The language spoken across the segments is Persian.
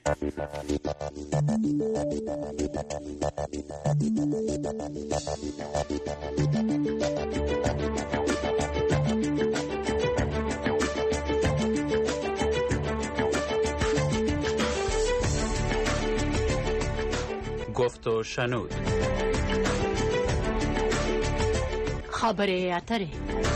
گفت و شنود. خبر اتری.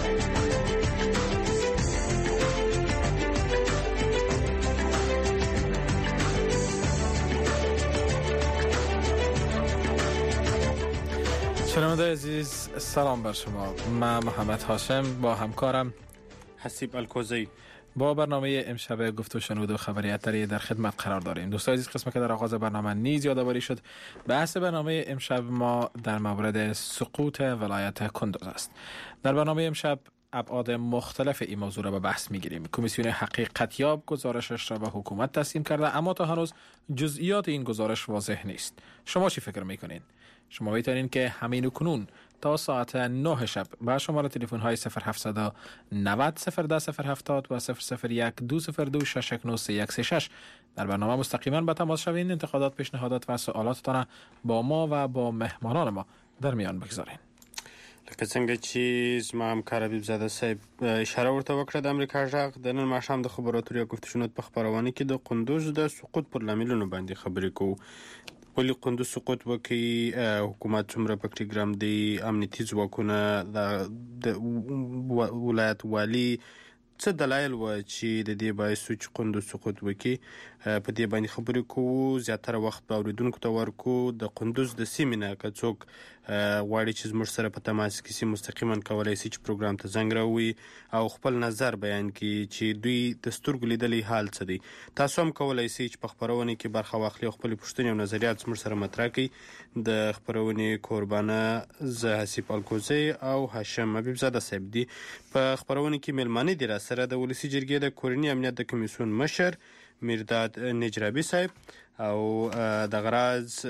شنونده عزیز، سلام بر شما. من محمد هاشم با همکارم حسیب الکوزی با برنامه امشب گفت و شنود و خبری اتری در خدمت قرار داریم. دوستان عزیز، قسمت که در آغاز برنامه نیز یادآوری شد، بحث برنامه امشب ما در مورد سقوط ولایت کندوز است. در برنامه امشب ابعاد مختلف این موضوع را به بحث می‌گیریم. کمیسیون حقیقتیاب گزارشش را به حکومت تسلیم کرده، اما تا هنوز جزئیات این گزارش واضح نیست. شما چی فکر می‌کنین؟ شما می‌تونین که همین کنون تا ساعت 9 شب با شماره تلفن های 0790 010 070 و 001 202 619 در برنامه مستقیما به تماس شوین. انتقادات، پیشنهادات و سوالاتتان با ما و با مهمانان ما در میان بگذارین. لکه څنګه چې ما همکار حبیب زاده صاحب اشاره ورته وکړه، د امریکا غږ د نن ماښام د خبرو اترو گفتشنود په خبرونه کې د قندوز د سقوط پر لاملونو باندې خبرې کوو. ولې قندوز سقوط وکړي، حکومت څومره پکې ګرم دی، امنیتي ځواکونه د ولایت والی څه دلایل و چې د دې باعث چې قندوز سقوط وکړي، په دې باندې خبرې کوو. زیاتره وخت به اوریدونکو ته ورکو. د قندوز د سیمې نه که څوک غواړي چې زموږ سره په تماس کې سي، مستقیما کولی شي چې پروګرام ته زنګ راووي او خپل نظر بیان کړي چې دوی د سترګو لیدلی حال څه دی. تاسو هم کولی شئ چې په خپرونې کې برخه واخلئ او خپلې پوښتنې او نظریات زموږ سره مطرح کړئ. د خپرونې کوربانه زه حسیب الکوزی او هاشم حبیب زاده صاحب دي. په خپرونې کې میلمانه دي را سره د ولسي جرګې د کورني امنیت د کمیسیون مشر میرداد نجرابی صاحب او د غراز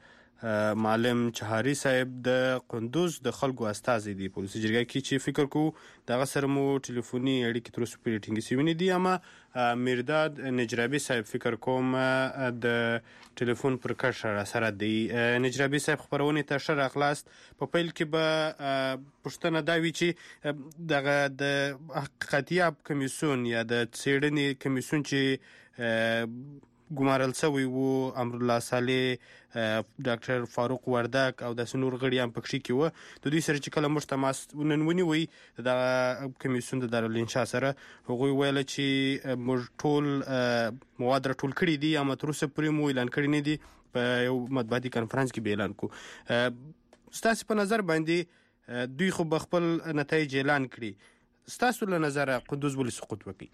معلم چهاری صاحب د قندوز د خلکو استازي دي په ولسي جرګه کې، چې فکر کوو دغه سره مو ټلیفوني اړیکې تر اوسه پورې ټینګې شوې نه دي. اما میرداد نجرابی صاحب فکر کوم د ټلیفون پر کش را سره دی. نجرابی صاحب خبرونه ته ښه راغلاست. په پیل کې به پوښتنه دا وي چې دغه د حقیقتیاب کمیسیون یا د څېړنې کمیسیون چې ګمارل شوی وو، امرالله صالح، ډاکټر فاروق وردک او داسې نور غړي هم پکښې کې وو، د دوی سره چې کله موږ تماس نن ونیوی د کمیسیون د دارالانشا سره، هغوی ویله چې موږ ټول مواد راټول کړي دي، اما تر اوسه پورې مو اعلان کړي نه دي. په یو مطبوعاتي کنفرانس کې به اعلان کو. ستاسو په نظر باندې دوی خو به خپل نتایج اعلان کړي، ستاسو له نظره قندوز ولې سقوط وکړي؟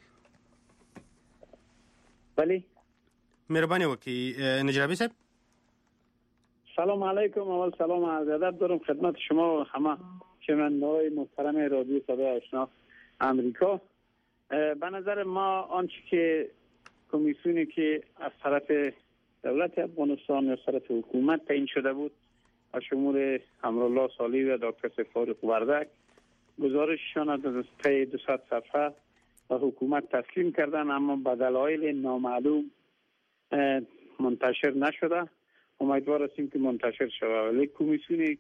بله، مهربانی وکړئ نجرابی صاحب. سلام علیکم. اول سلام و عرض ادب دارم خدمت شما و همه شنونده‌های محترم رادیو صدای آشنا آمریکا. به نظر ما آنچه که کمیسیونی که از طرف دولت افغانستان یا طرف حکومت تعیین شده بود از شمول امرالله صالح و دکتر فاروق وردک، گزارششان از طی 200 صفحه و حکومت تسلیم کردن، اما به دلایل نامعلوم منتشر نشده. امیدوار هستیم که منتشر شود. ولی کمیسیون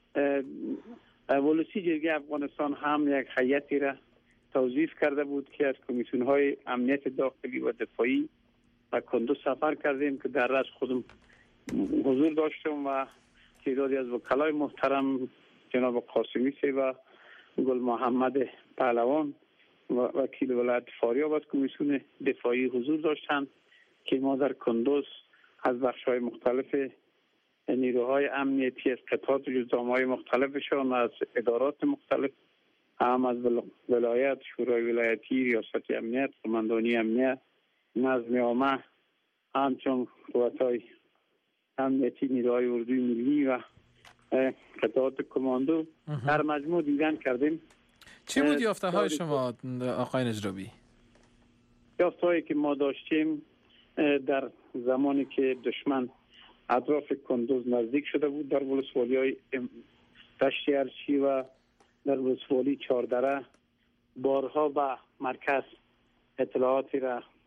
ولسی جرگه افغانستان هم یک هیئتی را توظیف کرده بود که از کمیسیون های امنیت داخلی و دفاعی و کندوز سفر کردیم که در رأس خودم حضور داشتم و تعدادی از وکلای محترم جناب قاسمی و گل محمد پهلوان و وکیل ولایت فاریاب از کمیسیون دفاعی حضور داشتند که ما در کندوز از بخش‌های مختلف نیروهای امنیتی، از قطعات و جزامه‌های مختلفشان، از ادارات مختلف، هم از ولایت، شورای ولایتی، ریاست امنیت، قماندانی امنیت، نظم عامه، همچون قوت‌های امنیتی، نیروهای اردوی ملی و قطعات کماندو در مجموع دیدن کردیم. چی بود یافته‌های شما آقای نجرابی؟ یافته‌هایی که ما داشتیم در زمانی که دشمن اطراف کندوز نزدیک شده بود، در ولسوالی‌های دشت ارچی و در ولسوالی چهاردره بارها به مرکز اطلاعاتی را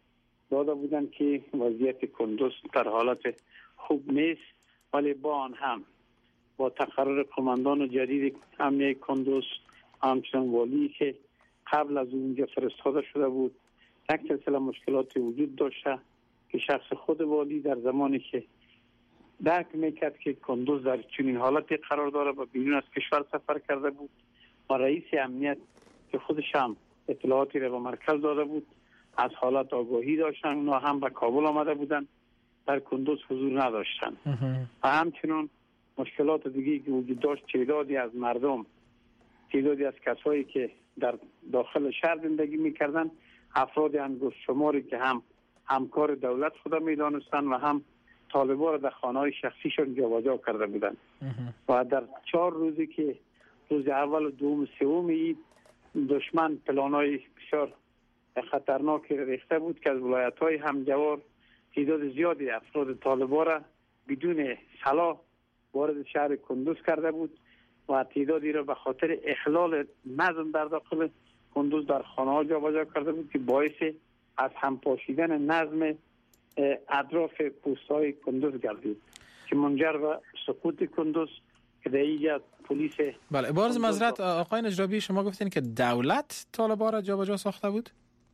داده بودند که وضعیت کندوز در حالت خوب نیست، ولی با آن هم با تقرر قماندان جدید امنیه کندوز همچنان والی که قبل از اونجا فرستاده شده بود یک سلسله مشکلات وجود داشته که شخص خود والی در زمانی که درک میکرد که کندوز در چنین حالتی قرار داره و بیرون از کشور سفر کرده بود و رئیس امنیت که خودش هم اطلاعاتی را به مرکز داده بود از حالت آگاهی داشتن، اونا هم به کابل آمده بودن، در کندوز حضور نداشتن و همچنان مشکلات دیگه که وجود داشت، تعدادی از مردم، تعدادی از کسایی که در داخل شهر زندگی میکردن، افراد انگشت شماری که هم همکار دولت خدا میدانستن و هم طالبان را در خانه‌های شخصیشون جابجا کرده بودند و در 4 روزی که روز اول و دوم و سوم عید دشمن پلان‌های بسیار خطرناکی ریخته بود که از ولایت‌های همجوار تعداد زیادی افراد طالبان را بدون صلاح وارد شهر کندوز کرده بود و تعدادی را به خاطر اخلال نظم در داخل کندوز در خانه‌ها جابجا کرده بود که باعث از هم پاشیدن نظم اطراف پوست‌های کندوز گردید که منجر به سقوط کندوز که در اینجا پلیس. بله، بارز معذرت آقای نجرابی، شما گفتین که دولت طالبان را جابجا ساخته بود؟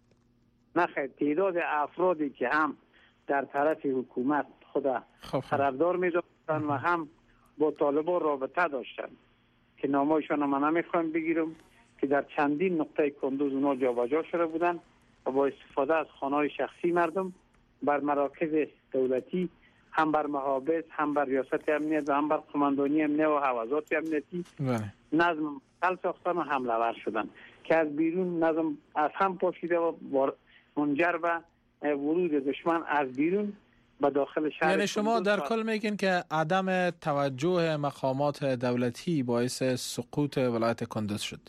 نه خیر، تعداد افرادی که هم در طرف حکومت خدا طرفدار می‌داشتن و هم با طالبان رابطه داشتن که نامایشان من نمیخوام بگیرم که در چندین نقطه کندوز اونا جابجا شده بودن و با استفاده از خانه‌های شخصی مردم بر مراکز دولتی، هم بر محابس، هم بر ریاست امنیت و هم بر قماندانی امنیت و حوزات امنیتی نظم مختل ساختن و حمله ور شدن که از بیرون نظم از هم پاشیده و منجر به ورود دشمن از بیرون به داخل شهر. یعنی شما در کل میگین که عدم توجه مقامات دولتی باعث سقوط ولایت کندوز شد؟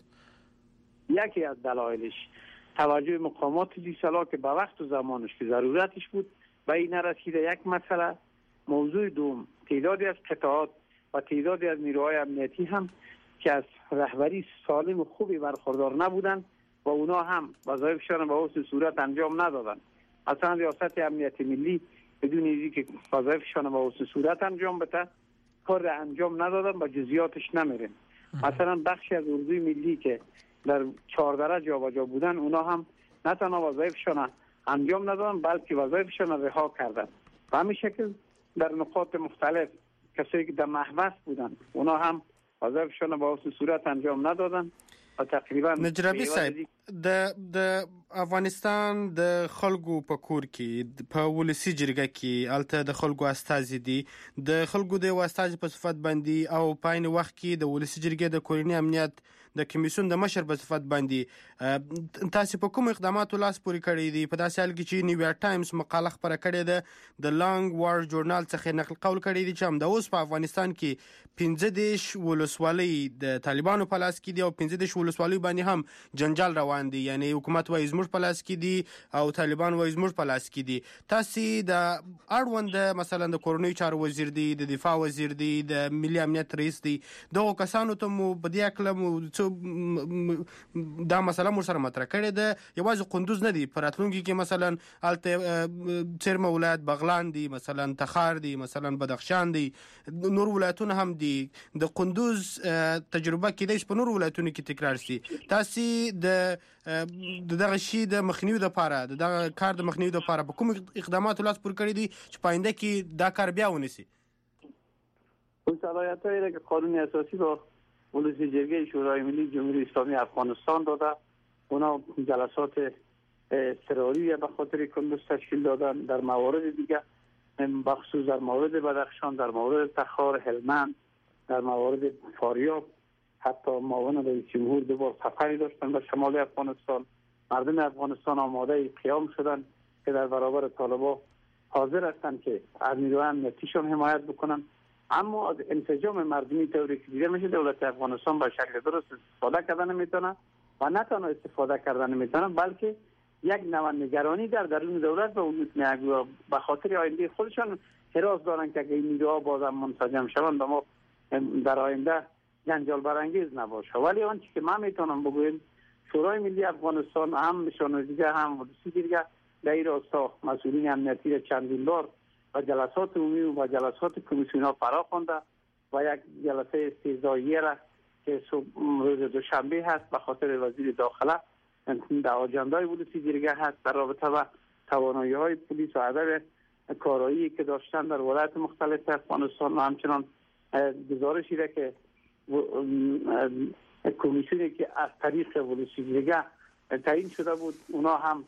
یکی از دلایلش توجه مقامات دیسالا که به وقت و زمانش که ضرورتش بود به این نرسیده. یک مسئله. موضوع دوم، تعدادی از قطاعات و تعدادی از نیروهای امنیتی هم که از رهبری سالم و خوبی برخوردار نبودند و اونا هم وظایفشان به حسن صورت انجام ندادن. اصلا ریاست امنیت ملی بدون اینکه وظایفشان به حسن صورت انجام بده کار را انجام ندادن و جزئیاتش نمیریم. مثلا بخشی از اردوی ملی که در 4 درجه جابجا بودن اونا هم نه تنها وظایفشان انجام ندادن بلکه وظایفشان رها کردن و همین شکل در نقاط مختلف کسایی که در محبس بودن اونا هم وظایفشان به حسن صورت انجام ندادن و تقریبا. نجرابي صاحب د افغانستان د خلکو په کور کې په ولسی جرګه کې الته د خلکو استازي دي، د خلکو د استازي په صفت باندې او په عین وخت کې د ولسی جرګې د کورنۍ امنیت د کمیسیون د مشر په صفت باندې تاسو په کوم اقداماتو لاس پورې کړی دي؟ په داسې حال کې چې نیویارک ټایمز مقاله خبره کړې ده د لانګ وار ژورنال څخه نقل قول کړی دی چې هم د اوس په افغانستان کې 15 ولسوالۍ د طالبانو په لاس کې دي او 15 ولسوالۍ باندې هم جنجال روان دي، یعنی حکومت وایي زموږ په لاس کې دي او طالبان وایي زموږ په لاس کې دي. تاسو د اړوند مثلا د کورنۍ چارو وزیر دی، د دفاع وزیر دی، د ملي امنیت رئیس دی، دغه کسانو ته مو په دې اکله دا مسله مو سره مطرح کړې ده؟ یوازې قندوز نه دی، په راتلونکي کې مثلا الته څرمه ولایت بغلان دی، مثلا تخار دی، مثلا بدخشان دی، نور ولایتونه هم دي. د قندوز تجربه کېدای شي په نور ولایتونو کې تکرار شي. تاسو د دغه شی د مخنیوي لپاره د دغه کار د مخنیوي لپاره په کوم اقداماتو لاس پورې کړی دي چې په آینده کې دا کار بیا ونیسي؟ اون صلاحیت‌هایی که قانون اساسی با ولسی جرگه شورای ملی جمهوری اسلامی افغانستان داده، اونا جلسات اضطراری به خاطر کندوز تشکیل دادن. در موارد دیگه بخصوص در مورد بدخشان، در مورد تخار، هلمند، در مورد فاریاب، حتی معاون رئیس جمهور 2 بار سفری داشتن به شمال افغانستان. مردم افغانستان آماده قیام شدن که در برابر طالبان حاضر هستند که از نیروهای امنیتیشون حمایت بکنن، اما از انسجام مردمی طوری که دیده میشه دولت افغانستان با شکل درست استفاده کردن نمیتونه و نه تنها استفاده کردن نمیتونه بلکه یک نوع نگرانی در درون دولت به وجود میاد و به خاطر آینده خودشان حراس دارن که اگه این نیروها بازم منسجم شوند ما در آینده جنجال برانگیز نباشه. ولی آنچه که من میتونم بگویم شورای ملی افغانستان هم نشانه دیگه هم ولسی دیگه در این راستا مسئولین امنیتی را چندین بار و جلسات عمومی و جلسات کمیسیون ها فرا خوانده و یک جلسه استیضاحیه را که روز دوشنبه هست به خاطر وزیر داخله در آجندای ولسی جرگه هست در رابطه با توانایی های پلیس و عدد کارایی که داشتن در ولایت مختلف افغانستان و همچنان گزارشی را که کمیسیونی که از طریق ولسی جرگه تعیین شده بود اونا هم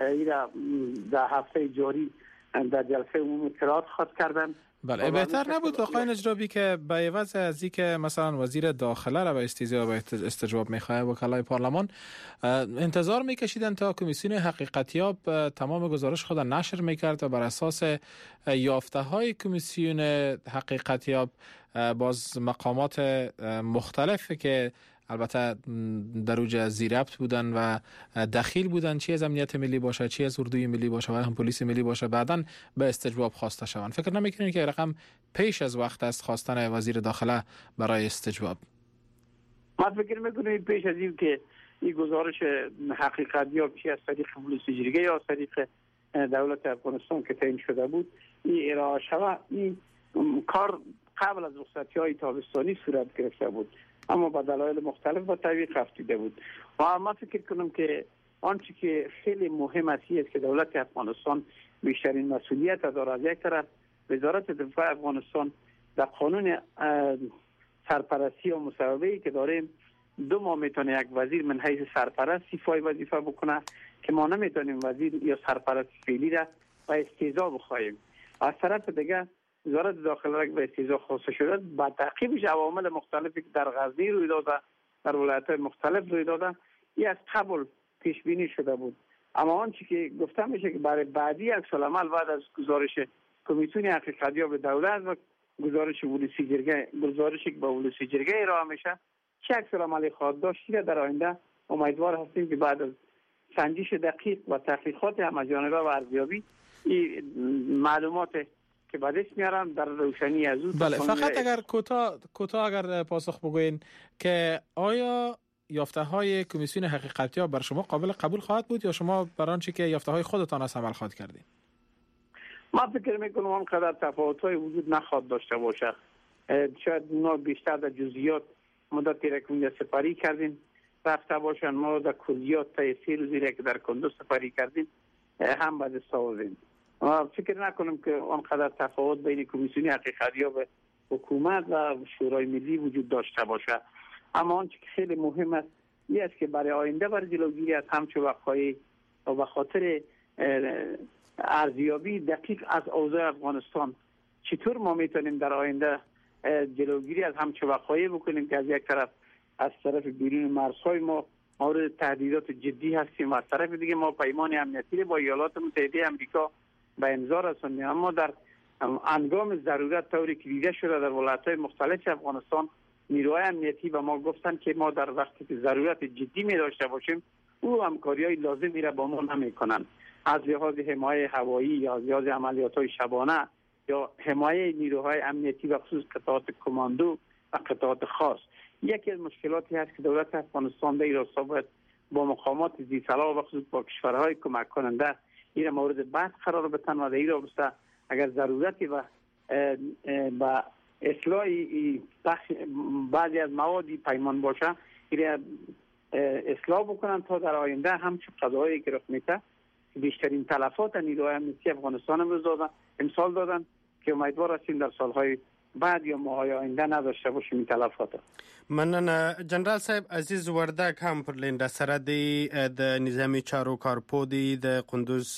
در هفته جاری در جلسه عمومی قرار خواهد کردن. بله بهتر نبود آقای نجرابی که به عوض از اینکه مثلا وزیر داخله را به استیضاح و استجواب میخواه وکلای پارلمان انتظار میکشیدن تا کمیسیون حقیقتیاب تمام گزارش خود نشر میکرد و بر اساس یافته های کمیسیون حقیقتیاب باز مقامات مختلف که البته در اوج زیربط بودن و دخیل بودن، چی از امنیت ملی باشه، چی از اردوی ملی باشه و هم پلیس ملی باشه، بعداً به استجواب خواسته شوند. فکر نمیکنید که رقم پیش از وقت است خواستن وزیر داخله برای استجواب؟ من فکر میکنم پیش از این که این گزارش حقیقتیاب چی از طریق ولسی جرگه یا از طریق دولت افغانستان که تعیین شده بود این ارائه شود، این کار قبل از رخصتی‌های تابستانی صورت گرفته بود، اما با دلایل مختلف با تعویق افتاده بود. و من فکر کنم که آنچه که خیلی مهم است که دولت افغانستان بیشترین مسئولیت دارد. از یک طرف وزارت دفاع افغانستان در قانون سرپرستی و مصوبه‌ای که داریم 2 ماه میتونه یک وزیر من حیث سرپرست ایفای وظیفه بکنه که ما نمیتونیم وزیر یا سرپرست فعلی را به استیضاح بخواهیم. از طرف دیگه وزارت داخله به استیضاح خواسته شده با تعقیبش عوامل مختلفی که در غزنی روی داده، در ولایت‌های مختلف روی داده، این از قبل پیش بینی شده بود. اما آنچه که گفته میشه که برای بعدی عکس العمل بعد از گزارش کمیسیون حقیقتیاب دولت و گزارش ولسی جرگه، گزارشی که با ولسی جرگه ارائه میشه چه عکس العملی خواهد داشت، در آینده امیدوار هستیم که بعد از سنجش دقیق و تحقیقات همه‌جانبه و ارزیابی این معلومات که بعدش میارن در روشنی از اون. بله فقط اگر کوتاه اگر پاسخ بگوین که آیا یافته های کمیسیون حقیقتیاب بر شما قابل قبول خواهد بود یا شما بر آنچه که یافته های خودتان است عمل خواهد کردین؟ من فکر میکنم آنقدر تفاوت های وجود نخواهد داشته باشه. شاید ما بیشتر در جزئیات مدت ترکونی سپاری کردیم رفته باشن، ما در کلیات تا 3 روزی که در کندوز سپاری کردیم هم بعد استاوزیم. فکر نکنم که آنقدر تفاوت بین کمیسیون حقیقتیاب حکومت و شورای ملی وجود داشته باشه. اما آنچه که خیلی مهم است این است که برای آینده برای جلوگیری از همچو وقایع و به خاطر ارزیابی دقیق از اوضاع افغانستان چطور ما میتونیم در آینده جلوگیری از همچو وقایع بکنیم که از یک طرف از طرف بیرون مرزهای ما مورد تهدیدات جدی هستیم و از طرف دیگه ما پیمان امنیتی با ایالات متحده آمریکا به امضا رساندیم، اما در انگام ضرورت طوری که دیده شده در ولایت‌های مختلف افغانستان نیروهای امنیتی و ما گفتن که ما در وقتی که ضرورت جدی می داشته باشیم او همکاری‌های لازمی را با ما نمی‌کنند، از لحاظ حمایت هوایی یا از لحاظ عملیات‌های شبانه یا حمایت نیروهای امنیتی و خصوص قطعات کماندو و قطعات خاص. یکی از مشکلاتی هست که دولت افغانستان در این راستا باید با مقامات ذی‌صلاح و خصوص با کشورهای کمک کننده این مورد بحث قرار بدن و در این راستا اگر ضرورتی و با اصلاح بعضی از موادی پیمان باشه این اصلاح بکنن تا در آینده همچه قضاهایی که رخ میده بیشترین تلفات نیروهای امنیتی افغانستان امسال دادن که امیدوار هستیم در سالهای بعد یا ماهای آینده نداشته باشیم این تلفات. مننه جنرال صاحب عزیز. وردک هم پر لنده سره د نظامی چارو کارپو د قندوز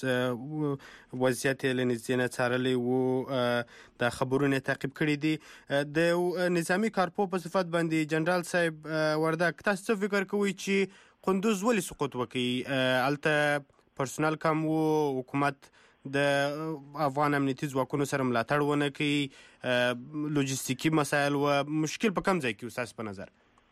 وضعیت لنزدینه څارلی و د خبرونه تعقیب کړي دي د نظامی کارپو په صفت باندې جنرال صاحب وردک تاسو فکر کوئ چې قندوز ولې سقوط وکړي؟ الته پرسونل کم و حکومت د افغان امنیتي ځواکونو سره ملاتړ ونه کوي، لوجستیکي مسایل و مشکل په کوم ځای کې استاد په نظر؟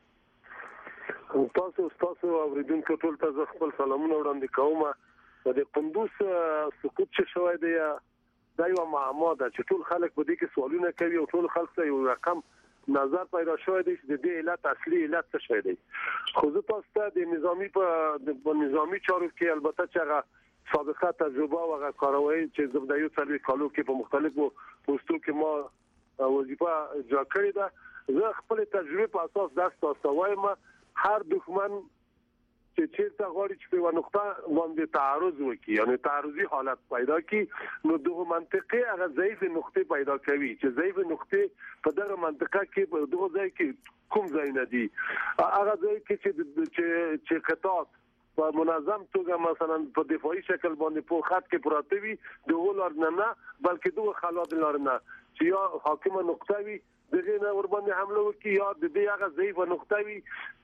تاسو اوریدونکو ټول ته خپل سلامونه وړاندې کوم. د قندوز سقوط چې شوی دی دا یو معما ده چې ټول خلک په دې کې سوالونه کوي او ټول خلک ته یو رقم نظر پیدا شوی دی چې د دې علت اصلي علت څه شوی دی. خو زه تاسو ته د نظامی چارو کې البته چې هغه سابقه تجربه او هغه کاروي چې زموږ د یو څلوي کالو کې په مختلفو پوسټو کې ما وظیفه اجرا کړې ده زه خپل تجربه په اساس تاسو وایم هر دښمن چې چیرته غواړي چې په نقطه باندې تعارض وکړي یعنی تعارضي حالت پیدا کړي نو دغه منطقي هغه ضعیف نقطه پیدا کوي چې ضعیف نقطه په دغه منطقه کې په دغه ځای کې کوم ځای نه دي هغه ځای کې چې قطعات په منظم توګه مثلا په دفاعي شکل باندې په خط کې پراته وي دغه لار نه بلکې دغه خلاد لار نه چې یا حاکمه نقطه وي دغه نه ور باندې حمله وکړي یا د دې هغه ضعیف نقطه وي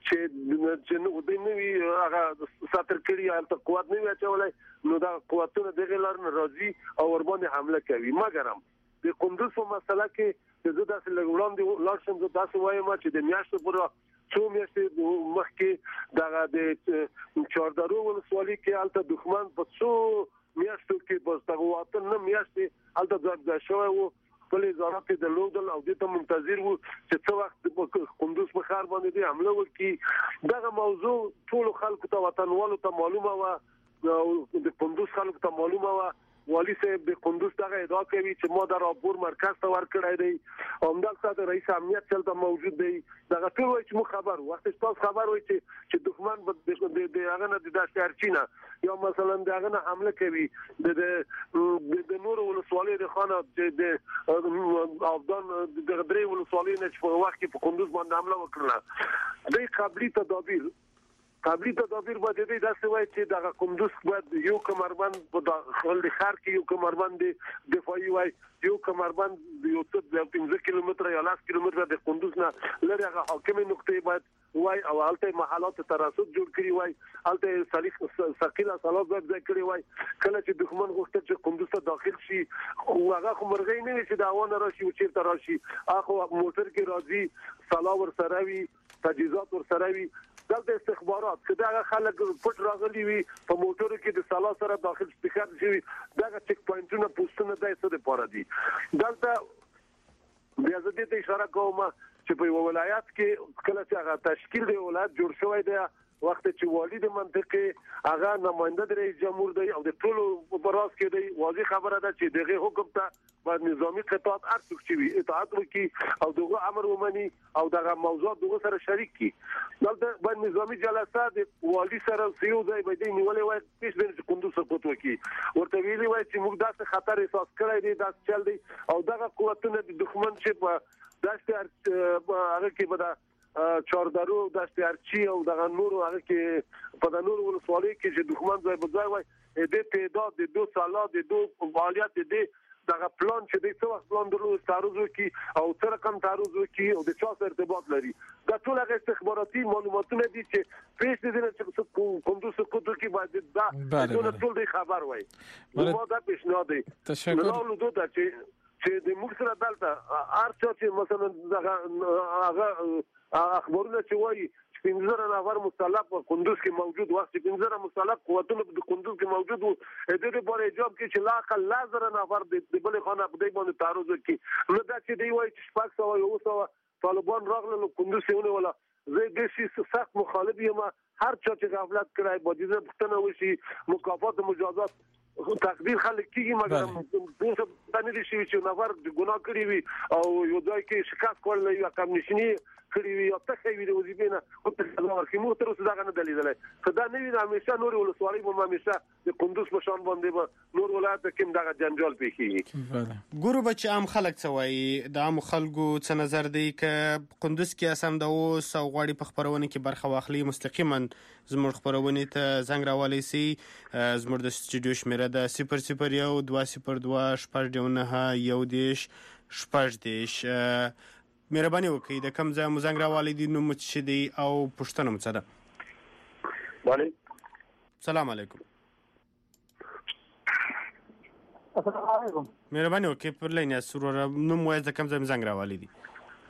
چې نو د نوې هغه ساتر کړی یا قوت نه اچولای نو دا قوتونه دغه لار نه راځي او ور باندې حمله کوي مګر هم د قندوز په مسله کې زه داسې لګولاندې لاشم زه تاسو وایم چې د میاشتو پر څو میاشتې مخکې دغه د چاردارو ولسوالۍ کې الته دښمن په څو میاشتو کې بس دغه واته نه میاشتې الته ځای شوی وو خپل وزارت د لودل او د ته منتظر وو چې څو وخت په قندوز په ښار باندې حمله وکړي دغه موضوع ټول خلکو ته وطنوالو ته معلومه و او د قندوز خلکو ته معلومه و والی صاحب د قندوز دغه ادعا کوي چې ما د راپور مرکز ته ورکړی دی همدغه د رئیس امنیت چلته موجود دی دغه ټول وایي چې مو خبر وخت تاسو خبر وایي چې دښمن د هغه نه د داشتارچینا یا مثلا دغه نه حمله کوي د نور ولسوالۍ د خانه د افغان د غدري ولسوالۍ نه په وخت کې په قندوز باندې حمله وکړه د قبلي تدابیر باندې د داسې وایي چې د قندوز باید یو کمربند په داخل د ښار کې یو کمربند دفاعي وایي یو کمربند یو څه 15 کیلومتر یا 10 کیلومتر د قندوز نه لري هغه حاکمه نقطه باید وای او الته محلات تراسد جوړ کړی وای الته صلیخ ثقيله صلات ځای کړی وای کله چې دښمن غوښتل چې قندوز ته داخل شي هغه خو مرغۍ نه چې دا ونه راشي او چیرته راشي هغه موټر کې راځي سلا ور سره وي تجهیزات ور سره وي دلته استخبارات کله هغه خلک پټ راغلي وي په موټرو کې د سلا سره داخل سپیکر شي دغه چک پوینټونه پوسټونه دای څه د پاره دي دلته بیا زه دې اشاره کوم چې په ولایت کې کله چې هغه تشکیل دی ولایت جوړ شوی دی وخت چې والی د منطقه هغه نماینده د رئیس جمهور دی او د ټولو براس کې دی واضح خبره ده چې دغه حکم ته باید نظامی قطاعت ارتق شي اطاعت وکړي او دغه امر ومني او دغه موضوعات دغه سره شریک کړي دلته باید نظامی جلسه د والی سره سیو ځای باندې نیولې وای پیش د قندوز سقوط وکړي ورته ویلي وای چې موږ داسې خطر احساس کړی دی دا چل دی او دغه قوتونه د دښمن چې په داسې هغه کې به چاردارو داسې ارچی او دغه نور هغه کې په د نور ولسوالۍ کې چې دښمن ځای په ځای وای د تعداد د 2 سالا د 2 فعالیت د دغه پلان چې د څو پلان درلو تعرض وکي او تر رقم تعرض وکي او د چا سره ارتباط لري دا ټول هغه استخباراتي معلوماتونه دي چې پیش دي چې قندوز سقوط کې باید دا ټول خبر وای نو دا پیشنهاد دی تشکر نو دوه چې د موږ سره دلته ارچا چې مثلا هغه اخبارونه چې وایي 15 نفر مسلح په قندوز کې موجود وخت 15 مسلح قوتونه په قندوز کې موجود وو د دې لپاره اجازه کې چې لا اقل 1000 نفر د بل خانه په دې باندې تعرض وکړي نو دا چې دی وایي چې شپږ سو یو سو طالبان راغله نو قندوز څخه ولا زه د شي سخت مخالف یم هر چا چې غفلت کړای بودیزه پښتنه وشي مکافات مجازات تقدیر خلک کیږي مګر دوی څه باندې شي چې نفر ګناه کړی وي او یو ځای کې شکایت کول یا کم نشنی کړی وي او تخې وي د وظیفې نه او ته ورکې مو تر اوسه دا نه دلیدلای خدای نه وي همیشه نور ولسوالۍ مو همیشه د قندوز په شان باندې نور ولایت کې دغه جنجال پیښیږي ګورو بچ عام خلک څه وایي د عام خلکو څه نظر دی ک قندوز کې اسم د اوس او غواړي په خبرونه کې برخه واخلي مستقیما زموږ خبرونه ته زنګ راولي سي زموږ د سټوډیو شمیره ده 001 202 شپږ یو دیش شپږ دیش مهرباني وکړئ د کوم ځای مو زنګ راوالي دي نو څه دی او پوښتنه مو څه ده السلام علیکم السلام علیکم مهرباني وکړئ پر لین سرور نو مو د کوم ځای زنګ راوالي دي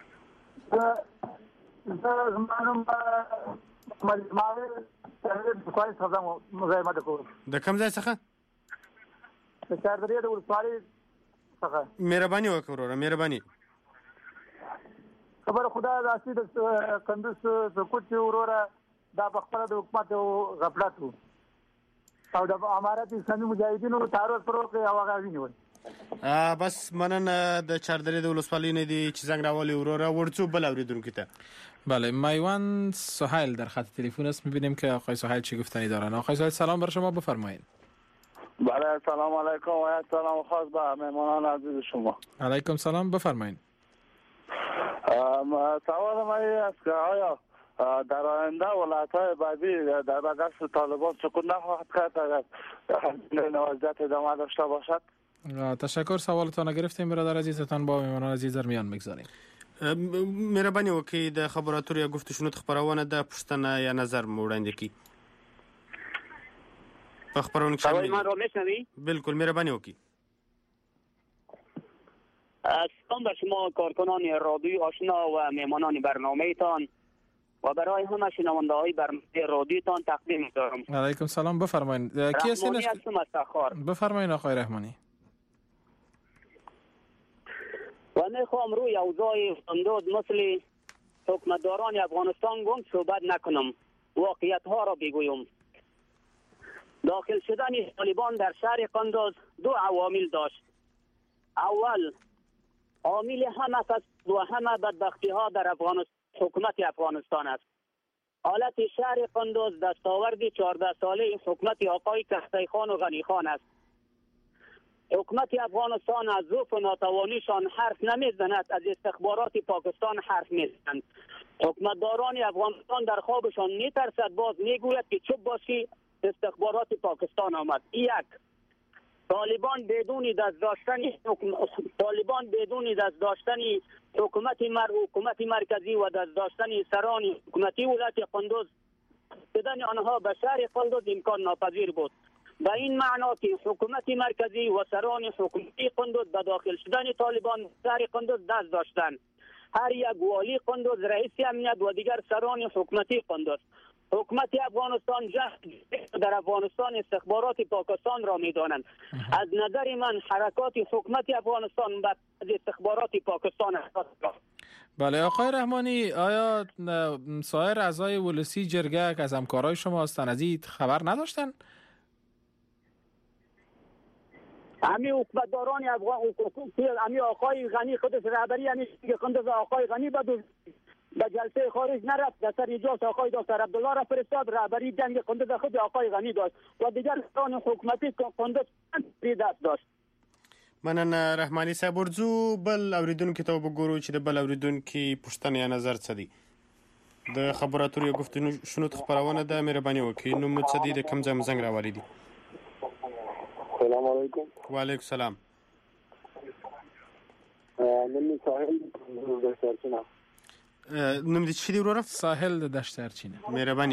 زمانم مجموعه د کوم مزاحمت کوم د کوم ځای څخه د چاردري د ولسوالۍ څخه مهرباني وکړئ مهرباني خبر خدا راسي د قندوز سقوط وروره دا په خپل د حکومت غفلت وو او د امارت اسلامي مجاهدینو تعرض پر وکړ او هغه وینول. بس مننه د چاردرې د ولسوالۍ نه دی چې زنګ راولي وروره ورڅو بل اوریدونکو ته. بله میوان سهیل در خط تلفن است. می‌بینیم که آقای سهیل چی گفتنی دارن. آقای سهیل سلام بر شما، بفرمایید. بله سلام علیکم و سلام خاص به مهمانان عزیز شما. علیکم سلام، بفرمایید. سوال ما است که آیا در آینده ولایت‌های بعدی در دست طالبان سقوط نخواهد کرد اگر وضعیت ادامه داشته باشد؟ تشکر، سوالتان را گرفتیم برادر عزیزتان. با مهمانان عزیز در میان میگذاریم. مهرباني وکړئ د خبرو اترو یا گفت و شنود خبرونه د پوښتنه یا نظر مو وړاندې کړئ. په خبرونه کې شامل ما رو میشنوی؟ بالکل، مهرباني وکړئ. سلام بر شما کارکنان رادیوی آشنا و مهمانان برنامه‌تان و برای همه شنونده‌های برنامه رادیوتان تقدیم می‌دارم. علیکم سلام، بفرمایید. کی هستین؟ رحمانی هستم از تخار. بفرمایید آقای رحمانی. و میخوام روی اوضاع قندوز مثل حکمداران افغانستان گم صحبت نکنم، واقعیت ها را بگویم. داخل شدن طالبان در شهر قندوز دو عوامل داشت. اول عامل همه فساد و همه بدبختی ها در حکومت افغانستان است. حالت شهر قندوز دستاورد 14 ساله حکومت آقای کشتی خان و غنی خان است. حکومت افغانستان از ضعف و ناتوانیشان حرف نمیزند، از استخبارات پاکستان حرف میزنند. حکومتداران افغانستان در خوابشان میترسد، باز میگوید که چوب باشی استخبارات پاکستان آمد. یک، طالبان بدون دست داشتن حکومت مرکزی و دست داشتن سران حکومتی ولایت قندوز شدن آنها به شهر قندوز امکان ناپذیر بود. به این معنا که حکومت مرکزی و سران حکومتی قندوز به داخل شدن طالبان شهر قندوز دست داشتند. هر یک والی قندوز، رئیس امنیت و دیگر سران حکومتی قندوز. حکومت افغانستان در افغانستان استخبارات پاکستان را می‌دانند. از نظر من حرکات حکومت افغانستان به استخبارات پاکستان است. بله آقای رحمانی، آیا سایر اعضای ولسی جرگه که از همکارای شما هستند از این خبر نداشتن؟ همین حکومتداران افغان، همین آقای غنی خودش رهبری همین قندوز آقای غنی به جلسه خارج نرفت، در سر اجازه آقای دکتر عبدالله را فرستاد، رهبری جنگ قندوز خود آقای غنی داشت و دیگر سران حکومتی قندوز دست داشت. مننه رحمانی صاحب. ورځو بل اوریدونکو ته وګورو چې د بل اوریدونکو پوښتنه یا نظر څه دی. د خبرو اترو یا گفتگو شنود خبرونه ده. مهرباني وکړئ. نوم څه دی، د کوم ځای زنګ راوړی دی؟ سلام علیکم. و علیکم سلام. نوم ساحل د سرچینه. نوم دې څه دی وروره؟ ساحل د دشت سرچینه. مهرباني.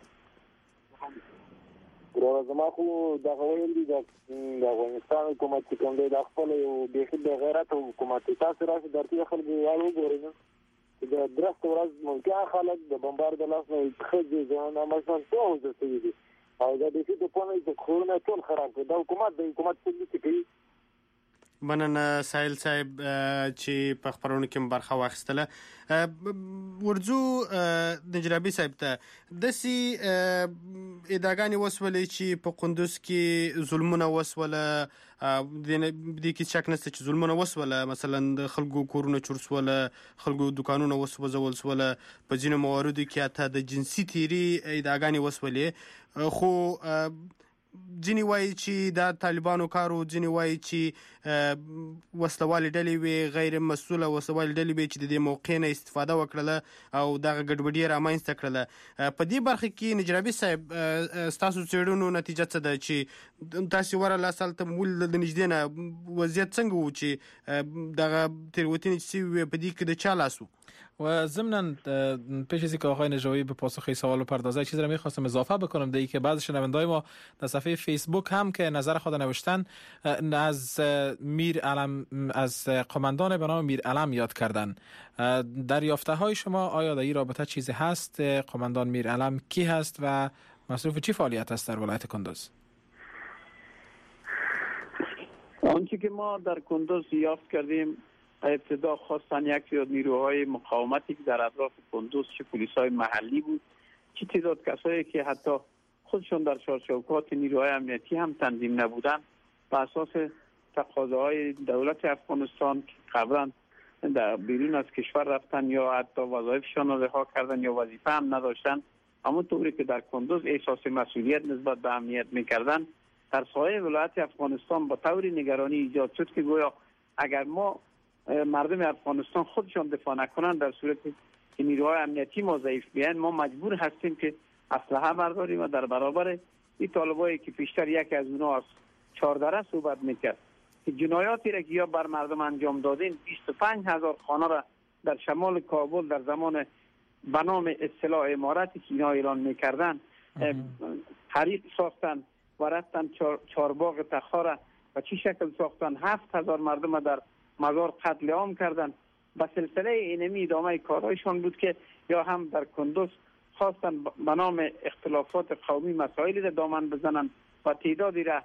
وروره زما خو دغه ویل دي د افغانستان حکومت چې کوم دی د خپل یو بیخي د غیرت حکومت تاسو راسي درته خلک یې وګورئ چې د درست ورځ ممکن خلک د بمبار د لاس نه خځې ځان امازون څو ځای دي او دا د دې په پونه چې خورونه ټول خراب دي. د حکومت څه کوي؟ مننه ساحل صاحب چې په خبرونو کې برخه واخیستله. ورځو نجرابي صاحب ته داسې ادعاګانې وسولې چې په قندوز کې ظلمونه وسوله، دې کې شک نشته چې ظلمونه وسوله، مثلا د خلکو کورونه چورسوله، خلکو دکانونه وسوځول سوله، په ځینو مواردو کې حتی د جنسي تیري ادعاګانې وسولې. خو ځینې وایي چې دا طالبانو کارو، ځینې وایي چې وسلوالې ډلې وي، غیر مسؤله وسلوالې ډلې وي چې د دې موقع نه استفاده وکړله او دغه ګډوډي رامنځته کړله. په دې برخه کې نجرابي صاحب ستاسو څېړنو نتیجه څه ده چې تاسو ورله هلته ول د نږدې نه وضعیت څنګه و چې دغه تېروتنې چې سوي په دې کې د چا لاس و؟ و ضمناً پیش از اینکه آقای نجابی به پاسخ سوال بپردازه چیزی را می‌خواستم اضافه بکنم در این که بعضی شنونده‌های ما در صفحه فیسبوک هم که نظر خود نوشتن از از قماندان به نام میر علم یاد کردن. دریافته‌های شما آیا در این رابطه چیزی هست؟ قماندان میر علم کی هست و مصروف چی فعالیت است در ولایت کندوز؟ آنچه که ما در کندوز یافت کردیم، ابتدا خواستن یک تعداد نیروهای مقاومتی که در اطراف کندوز، چه پلیسای محلی بود، چه تعداد کسایی که حتی خودشون در چارچوبات نیروهای امنیتی هم تنظیم نبودن، به اساس تقاضاهای دولت افغانستان که قبلا در بیرون از کشور رفتن یا حتی وظایفشان را رها کردن یا وظیفه هم نداشتن، همونطوری که در کندوز احساس مسئولیت نسبت به امنیت میکردن، در سایر ولایت افغانستان با طوری نگرانی ایجاد شد که گویا اگر ما مردم افغانستان خودشان دفاع نکنند، در صورتی که نیروهای امنیتی ما ضعیف بیان، ما مجبور هستیم که اسلحه برداریم و در برابر این طالبایی که پیشتر یکی از اونها از 14 صحبت میکرد که جنایاتی را که یا بر مردم انجام دادین، 25,000 خانه را در شمال کابل در زمان به نام اصطلاح امارتی که اینا اعلان میکردن حریق ساختن و رفتن چارباغ تخاره و چی شکل ساختن، 7,000 مردم در مزار قتل عام کردن. به سلسله اینمی ادامه کارهایشان بود که یا هم در کندوز خواستن به نام اختلافات قومی مسائلی را دامن بزنن و تعدادی را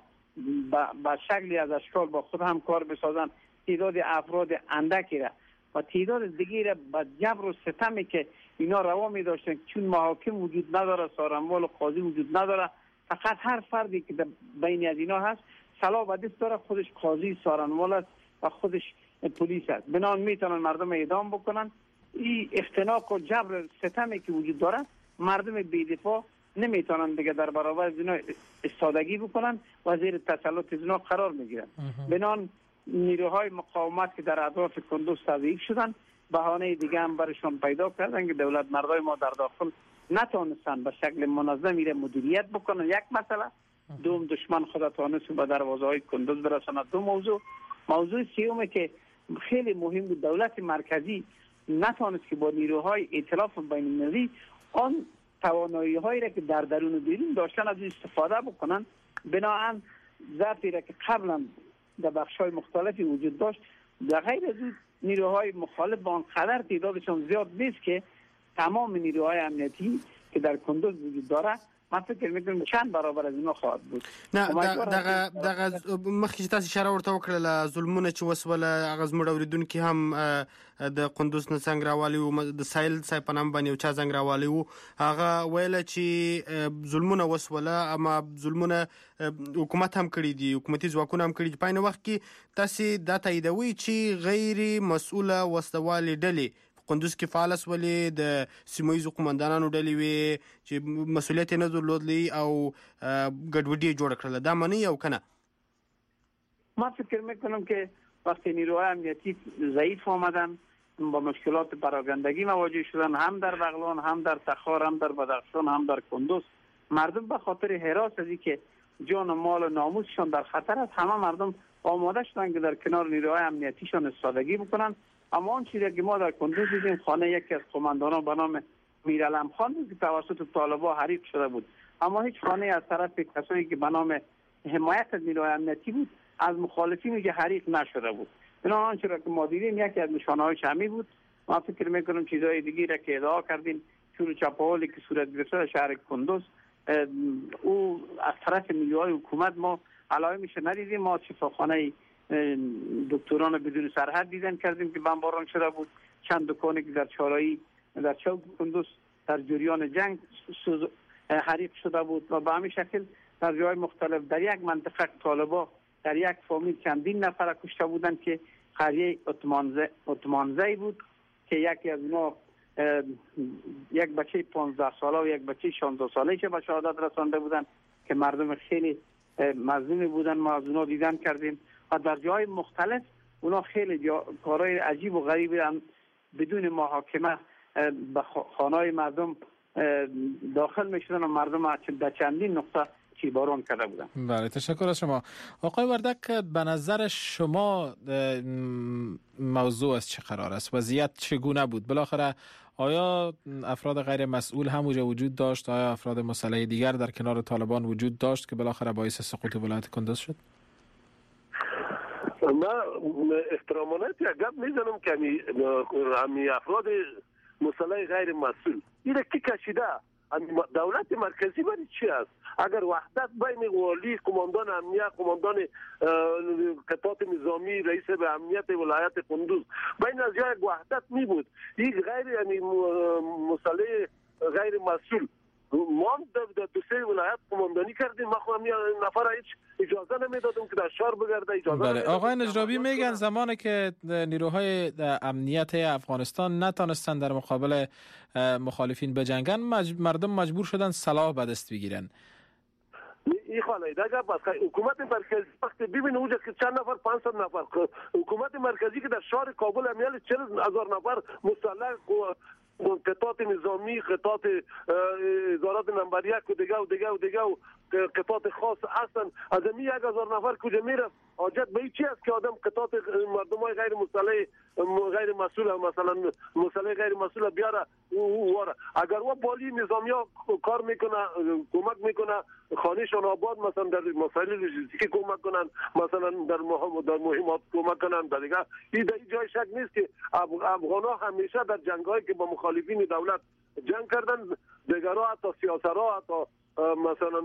به شکلی از اشکال با خود هم کار بسازن، تعداد افراد اندکی را و تعداد دیگری را به جبر و ستمی که اینا روا می داشتن، چون محاکم وجود نداره، سارنوال و قاضی وجود نداره، فقط هر فردی که بین از اینا هست سلا و دست داره، خودش قاضی سارنوال است و خودش پلیس است، بنان میتونن مردم اعدام بکنن. این اختناق و جبر ستمی که وجود داره، مردم بی‌دفاع نمیتونن دیگه در برابر از اینا استادگی بکنن و زیر تسلط اینا قرار میگیرن. بنان نیروهای مقاومت که در اطراف کندوز تضعیف شدن، بهانه دیگه هم برشان پیدا کردن که دولت مردای ما در داخل نتونستن به شکل منظم ایره مدیریت بکنن. یک مسئله دوم، دشمن خود تونست به دروازه های کندوز برساند. دو موضوع سیومه که خیلی مهم بود، دولت مرکزی نتونست که با نیروهای ائتلاف بین المللی آن توانایی هایی را که در درون و بیرون داشتن از استفاده بکنن. بنابراین ضعفی را که قبلا در بخش‌های مختلفی وجود داشت، در غیر از این نیروهای مخالف با آنقدر تعدادشان زیاد نیست که تمام نیروهای امنیتی که در کندوز وجود داره، من فکر میکنم چند برابر از اینا خواهد بود. نه دغه مخکې تاسو اشاره ورته وکړه ظلمونه چې وسوله، هغه زموږ اوریدونکي هم د قندوز نه څنګه راوالي وو، د سایل صاحب په نام باندې یو چا زنګ راوالي وو، هغه ویله چې ظلمونه وسوله، اما ظلمونه حکومت هم کړی دي، حکومتي ځواکونه هم کړي دي. په عین وخت کې تاسو دا تاییدوي چې غیر مسؤله وسوالې ډلې قندوز کې فعال ولې د سیمایي قومندانانو ډلې وي چې مسؤلیت نه درلودلی او ګډوډي جوړ کړل، دا معنی او کنه؟ ما فکر میکنم که وقتی نیروهای امنیتی ضعیف آمدن، با مشکلات پراگندگی مواجه شدن، هم در بغلان، هم در تخار، هم در بدخشان، هم در کندوز، مردم به خاطر هراس از اینکه جان و مال و ناموسشان در خطر است، همه مردم آماده شدن که در کنار نیروهای امنیتیشان استفاده بکنن. اما آن چیزی که ما در کندوز دیدیم، خانه یکی از قماندانان به نام میرعلم خان بود که توسط طالبان حریق شده بود، اما هیچ خانه از طرف کسایی که به نام حمایت از نیروهای امنیتی بود از مخالفین میگه حریق نشده بود. بنابراین آنچه را که ما دیدیم یکی از نشانه‌های شمی بود. ما فکر میکنم چیزهای دیگری را که ادعا کردیم، چون چاپاولی که صورت گرفته در شهر کندوز، او از طرف نیروهای حکومت ما علائمش ندیدیم. ما شفاخانه دکتران بدون سرحد دیدن کردیم که بمباران شده بود، چند دکانی که در چهارراه در چوک کندوز در جریان جنگ حریق شده بود و به همین شکل در جای مختلف در یک منطقه طالبان در یک فامیل چندین نفر کشته بودند که قریه اتمانزی بود که یکی از اینا یک بچه 15 ساله و یک بچه 16 ساله که به شهادت رسانده بودند که مردم خیلی مظلومی بودن. ما از اونا دیدن کردیم و در جای مختلف اونا خیلی کارهای عجیب و غریبی هم بدون محاکمه به خانه‌های مردم داخل میشدن و مردم در چندین نقطه چیباران کرده بودن. بله، تشکر از شما. آقای وردک، به نظر شما موضوع از چه قرار است؟ وضعیت چگونه بود؟ بالاخره آیا افراد غیر مسئول هم وجود داشت؟ آیا افراد مسلح دیگر در کنار طالبان وجود داشت که بالاخره باعث سقوط ولایت کندوز شد؟ ما احترامانه یک گپ میزنم که همی افراد مسلح غیر مسئول این کی کشیده؟ دولت مرکزی برای چی است؟ اگر وحدت بین والی، قماندان امنیت، قماندان قطعات نظامی، رئیس به امنیت ولایت کندوز بین از یک وحدت می بود، یک غیر یعنی مسئله غیر مسئول ما در دو سه ولایت قماندانی کردیم. ما خودم نفر هیچ اجازه نمیدادم که در شهر بگرده. اجازه بله آقای نجرابی میگن زمانی که نیروهای امنیت افغانستان نتانستن در مقابل مخالفین بجنگن مردم مجبور شدن سلاح به دست بگیرن. این خاله دیگه بس حکومت مرکزی وقتی ببینه اونجا که چند نفر 500 نفر حکومت مرکزی که در شهر کابل امیال 40,000 نفر مسلح قطعات نظامی قطعات وزارت نمبر 1 و دیگه و قطعات خاص هستن. از این 1,000 نفر کجا میره؟ حاجت به چی است که آدم قطعات مردمای غیر مسلح غیر مسئول مثلا مسئله غیر مسئول بیاره واره. اگر و بالی نظامیا کار میکنه کمک میکنه خانهشان آباد مثلا در مسائل لوجستیکی کمک کنن مثلا در مهمات کمک کنن دیگه این جای شک نیست که افغان‌ها همیشه در جنگ‌هایی که با مخالفین دولت جنگ کردن دیگرها حتی سیاست‌ها حتی مثلا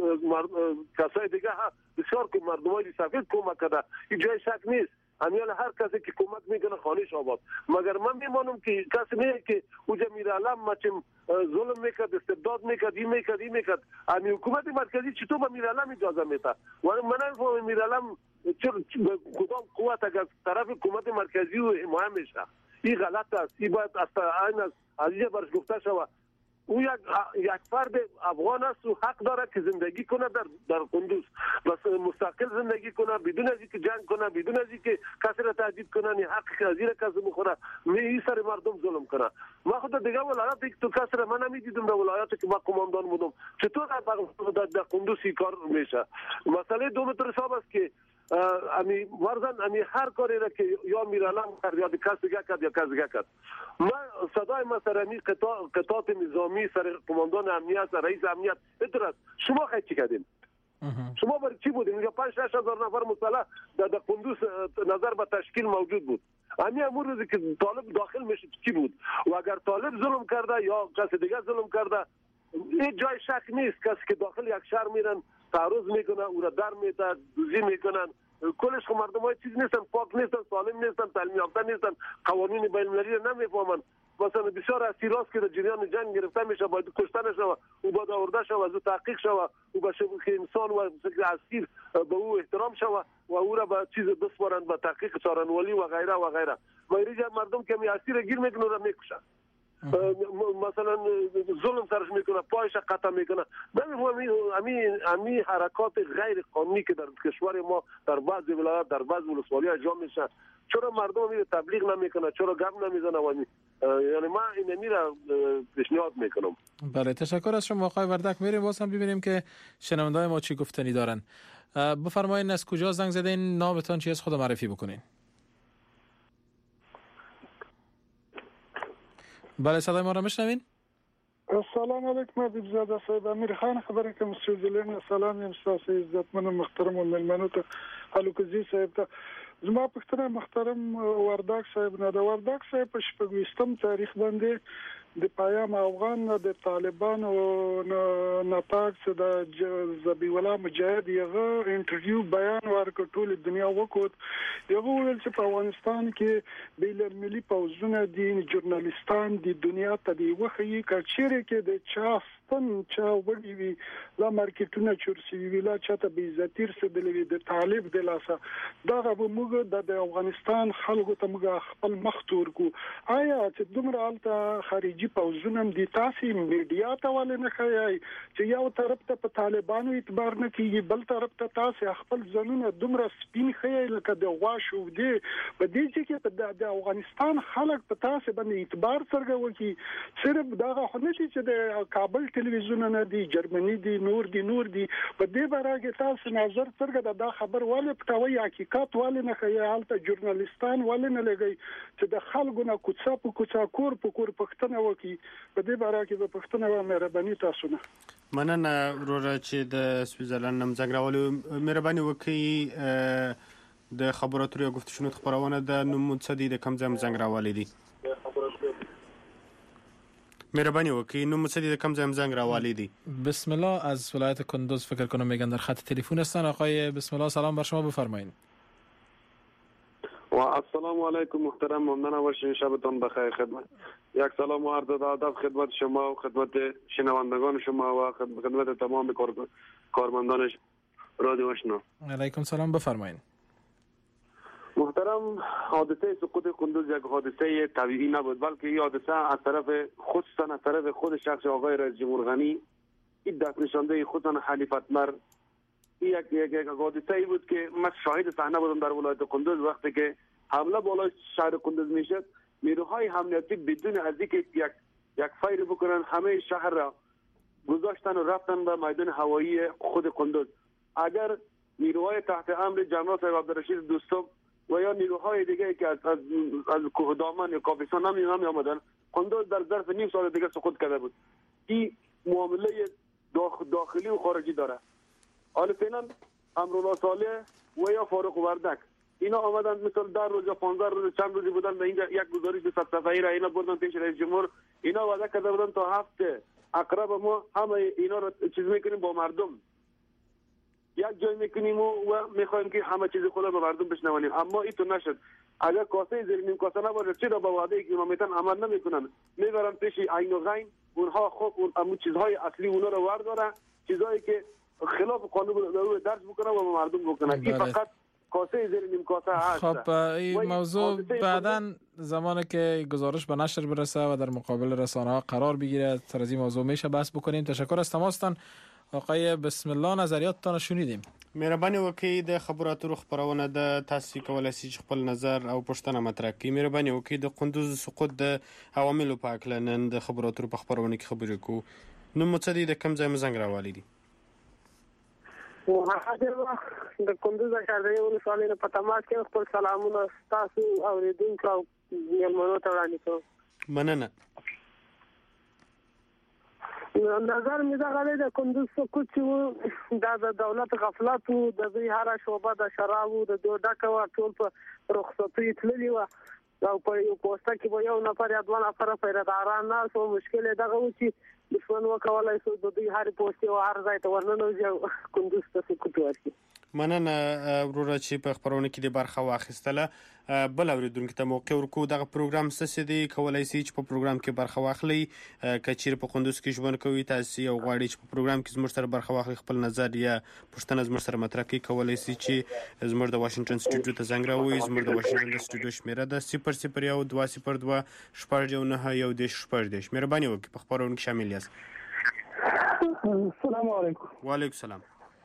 کسای دیگه بسیار که مردمای سفید کمک کرده. این جای شک نیست. امیال هر کسی که کمک میکنه خانهش آباد. مگر من میمانم که کسی نه که اوجا میرالم مچم ظلم میکرد استبداد میکرد این میکرد امی حکومت مرکزی چطور به میرالم اجازه میده؟ و من نفهم میرالم کدام قوت اگر طرف حکومت مرکزی و حمایت میشه. این غلط است. این باید از اینجا برش گفته شود. او یک فرد افغان است و حق داره که زندگی کنه در قندوز بس مستقل زندگی کنه بدون از اینکه جنگ کنه بدون از اینکه کسی را تهدید کنه نه حق زیر کسی بخوره نه این سر مردم ظلم کنه. ما خود دیگه ولایت تو کسی را من نمیدیدم در ولایت که ما قماندان بودم چطور در قندوز کار میشه. مسئله دو متر حساب است که امی ورزن امی هر کاری را که یا میرالم کرد یا کس دیگه کرد ما صدای مسرمی قطعات نظامی سر قماندان امنیت رئیس امنیت ادرس شما خیلی چی کردین؟ شما برای چی بودین؟ یا 5-6 هزار نفر مسلح در قندوز نظر به تشکیل موجود بود. امی امور روزی که طالب داخل میشه چی بود؟ و اگر طالب ظلم کرده یا کس دیگه ظلم کرده این جای شک نیست. کسی که داخل یک شهر میرن تعرض میکنن او را در میتن دوزی میکنن کلش خو مردم های چیز نیستن پاک نیستن سالم نیستن تعلیم یافته نیستن قوانین بین المللی را نمیفهمن. مثلا بسیار اسیراست که در جریان جنگ گرفته میشه باید کشته شود او باید آورده شود از او تحقیق شود او به شکل انسان و شکل اسیر به او احترام شود و او را به چیز بسپارند به تحقیق څارنوالي و غیره مریجا مردم که می اسیر گیر میکنه را میکشن مثلا ظلم سرش میکنه پایش قطع میکنه. امی حرکات غیر قانونی که در کشور ما در بعض ولایات در بعض ولسوالی انجام میشه چرا مردم میره تبلیغ نمیکنه چرا گپ نمیزنه یعنی ما این میره پیشنهاد میکنم. بله تشکر از شما آقای وردک. میریم باز هم ببینیم که شنونده‌های ما چی گفتنی دارن. بفرمایید از کجا زنگ زدین نامتون چی از خود معرفی بکنین. بله صدای ما را میشنوین؟ السلام علیکم حبیب زاده صاحب امیر خان خبره که مسجدلین سلام یم تاسو عزتمن محترم و ملمنو ته الوکزی صاحب ته زما پښتنه محترم وردک صاحب نه د وردک صاحب په 26 تاریخ باندې د پیام افغان د طالبانو نتاج د زبی ولا مجاهد یغه انټرویو بیان ورکړ ټول دنیا وکړ یغه ول چې په افغانستان کې بیل ملي پوزونه دي ژورنالیستان د دنیا ته دی وخی کچېره کې د چاستن چا وړي وی لا مارکیټونه چورسي وی لا چاته به عزتیر سدلې د طالب د لاسه دا به موږ د افغانستان خلکو ته موږ خپل مختور کو آیا چې دومره الته خارجي پوزونه دي تاسو میډیا ته ولې نه کوي چې یو طرف ته په طالبانو اعتبار نه کوي بل طرف ته تاسو خپل ځانونه دومره سپین خي لکه د غواشو دي په دې چې د افغانستان خلک په تاسو باندې اعتبار څرګندوي صرف دا خو نه چې د کابل ټلویزیون نه دي جرمني دي نور دي په دې باره کې تاسو نظر څرګنده دا خبر ولې پټوي حقیقت ولې نه کوي حالت ژورنالیستان ولې نه لګي چې د خلکو نه کوڅه کور په کور پښتنه په دې باره کې په پښتنه و مهرباني تاسو نه مننه وروره چې د سویزرلند نم زنګ راولو مهرباني وکړئ د خبرو اترو گفتشونو خبرونه د نومڅدي د کم زنګ راولې دي مهرباني وکړئ نومڅدي د کم زنګ راولې دي. بسم الله از ولایت کندوز فکر کنم میگن در خط تلفن هستن. آقای بسم الله سلام بر شما بفرمایید. و السلام علیکم محترم، ممنون باشین، شبتان بخیر. خدمت یک سلام و عرض ادب خدمت شما و خدمت شنوندگان شما و خدمت تمام کارمندان رادیو آشنا. علیکم سلام، بفرمایید. محترم، حادثه سقوط قندوز یک حادثه طبیعی نبود، بلکه این حادثه از طرف خصوصا از طرف خود شخص آقای رئیس جمهور غنی، این دست نشانده خودشان حلیفت مرد، یک حادثه ای بود که من شاهد صحنه بودم در ولایت قندوز. وقتی که حمله بالای شهر قندوز میشد، نیروهای امنیتی بدون از اینکه یک فیر بکنن همه شهر را گذاشتن و رفتن به میدان هوایی خود قندوز. اگر نیروهای تحت امر جنرال صاحب عبدالرشید دوستم و یا نیروهای دیگه که از کوهدامن یا کاپیسان نمی آمدن، قندوز در ظرف نیم سال دیگه سقوط کرده بود. این معامله داخلی و خارجی داره. حالا فعلا امرالله صالح و یا فاروق وردک اینا آمدن، مثل 10 روز یا 15 روز چند روزی بودن به اینجا یک گزارش 200 صفحه‌ای را اینا بردن پیش رئیس جمهور. اینا وعده کرده بودن تا هفته اقرب ما همه اینا رو چیز میکنیم با مردم، یک جای میکنیم و میخوایم که همه چیز خود به مردم بشنوانیم. اما این تو نشد. اگر کاسه زیر نیم کاسه نباشه، چرا با وعده که اینا میتن عمل نمیکنن؟ میبرن پیش عین و غین، اونها خود اون چیزهای اصلی اونا رو وردارن، چیزایی که خلاف قانون رو درس بکنن و به مردم بکنن. این فقط کاسه زیر نیم کاسه هست. خب این موضوع بعداً زمانی که گزارش به نشر برسه و در مقابل رسانه‌ها قرار بگیره تر از این موضوع میشه بحث بکنیم. تشکر از تماستان آقای بسم الله، نظریاتتان شنیدیم. مهرباني وکړئ د خبراتو خبرونه د تاسو کولای شئ خپل نظر او پوښتنه مطرح کړئ. مهرباني وکړئ د قندوز سقوط د عواملو په اړه نن د خبراتو په خبرونه کې خبرې کوو. نو مو څه دي، د کوم ځای مزنګ راوالي دي؟ د قندوز ښارداري ولسوالۍ نه په تماس کې خپل سلامونه ستاسو اورېدونکو او مېلمنو ته وړاندې کوم. مننه. نظر می دغه د قندوز سقوط چې د دولت غفلت او د دوی هر شعبه د شرابو د دوه ډکه ټول په رخصتي تللی و او په یو پوسټه کې به یو نفر یا دوه نفر پیرهداران نه سو مشکل دغه و چې دښمن وکولای شو د دوی هر پوسټ او هر ځای ته ورننوځي قندوز ته سقوط ورکړي. مننه وروره چې په خبرونه کې د برخه واخیستله. بل اوریدونکو ته موقع ورکو. دغه پروګرام څه دی، کولای شئ چې په پروګرام کې برخه واخلئ. که چیرې په قندوز کې ژوند کوئ تاسو یو غواړئ چې په پروګرام کې زموږ سره برخه واخلئ، خپل نظر یا پوښتنه زموږ سره مطرح کړئ، کولای شئ چې زموږ د واشنگټن سټوډیو ته زنګ راووئ. زموږ د واشنگټن د سټوډیو شمیره ده 001202 مهرباني وکړئ په خبرونه کې شامل یاست. السلام علیکم. وعلیکم السلام.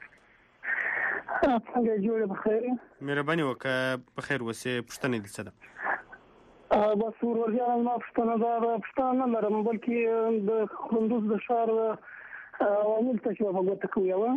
څنګه جوړ بخیر؟ مهرباني وکړه بخیر وسه. پوښتنه دې څه ده؟ بس ورورجان ما پوښتنه نه لرم، بلکې د قندوز د ښار عوامل ته چې په ګوته کوي و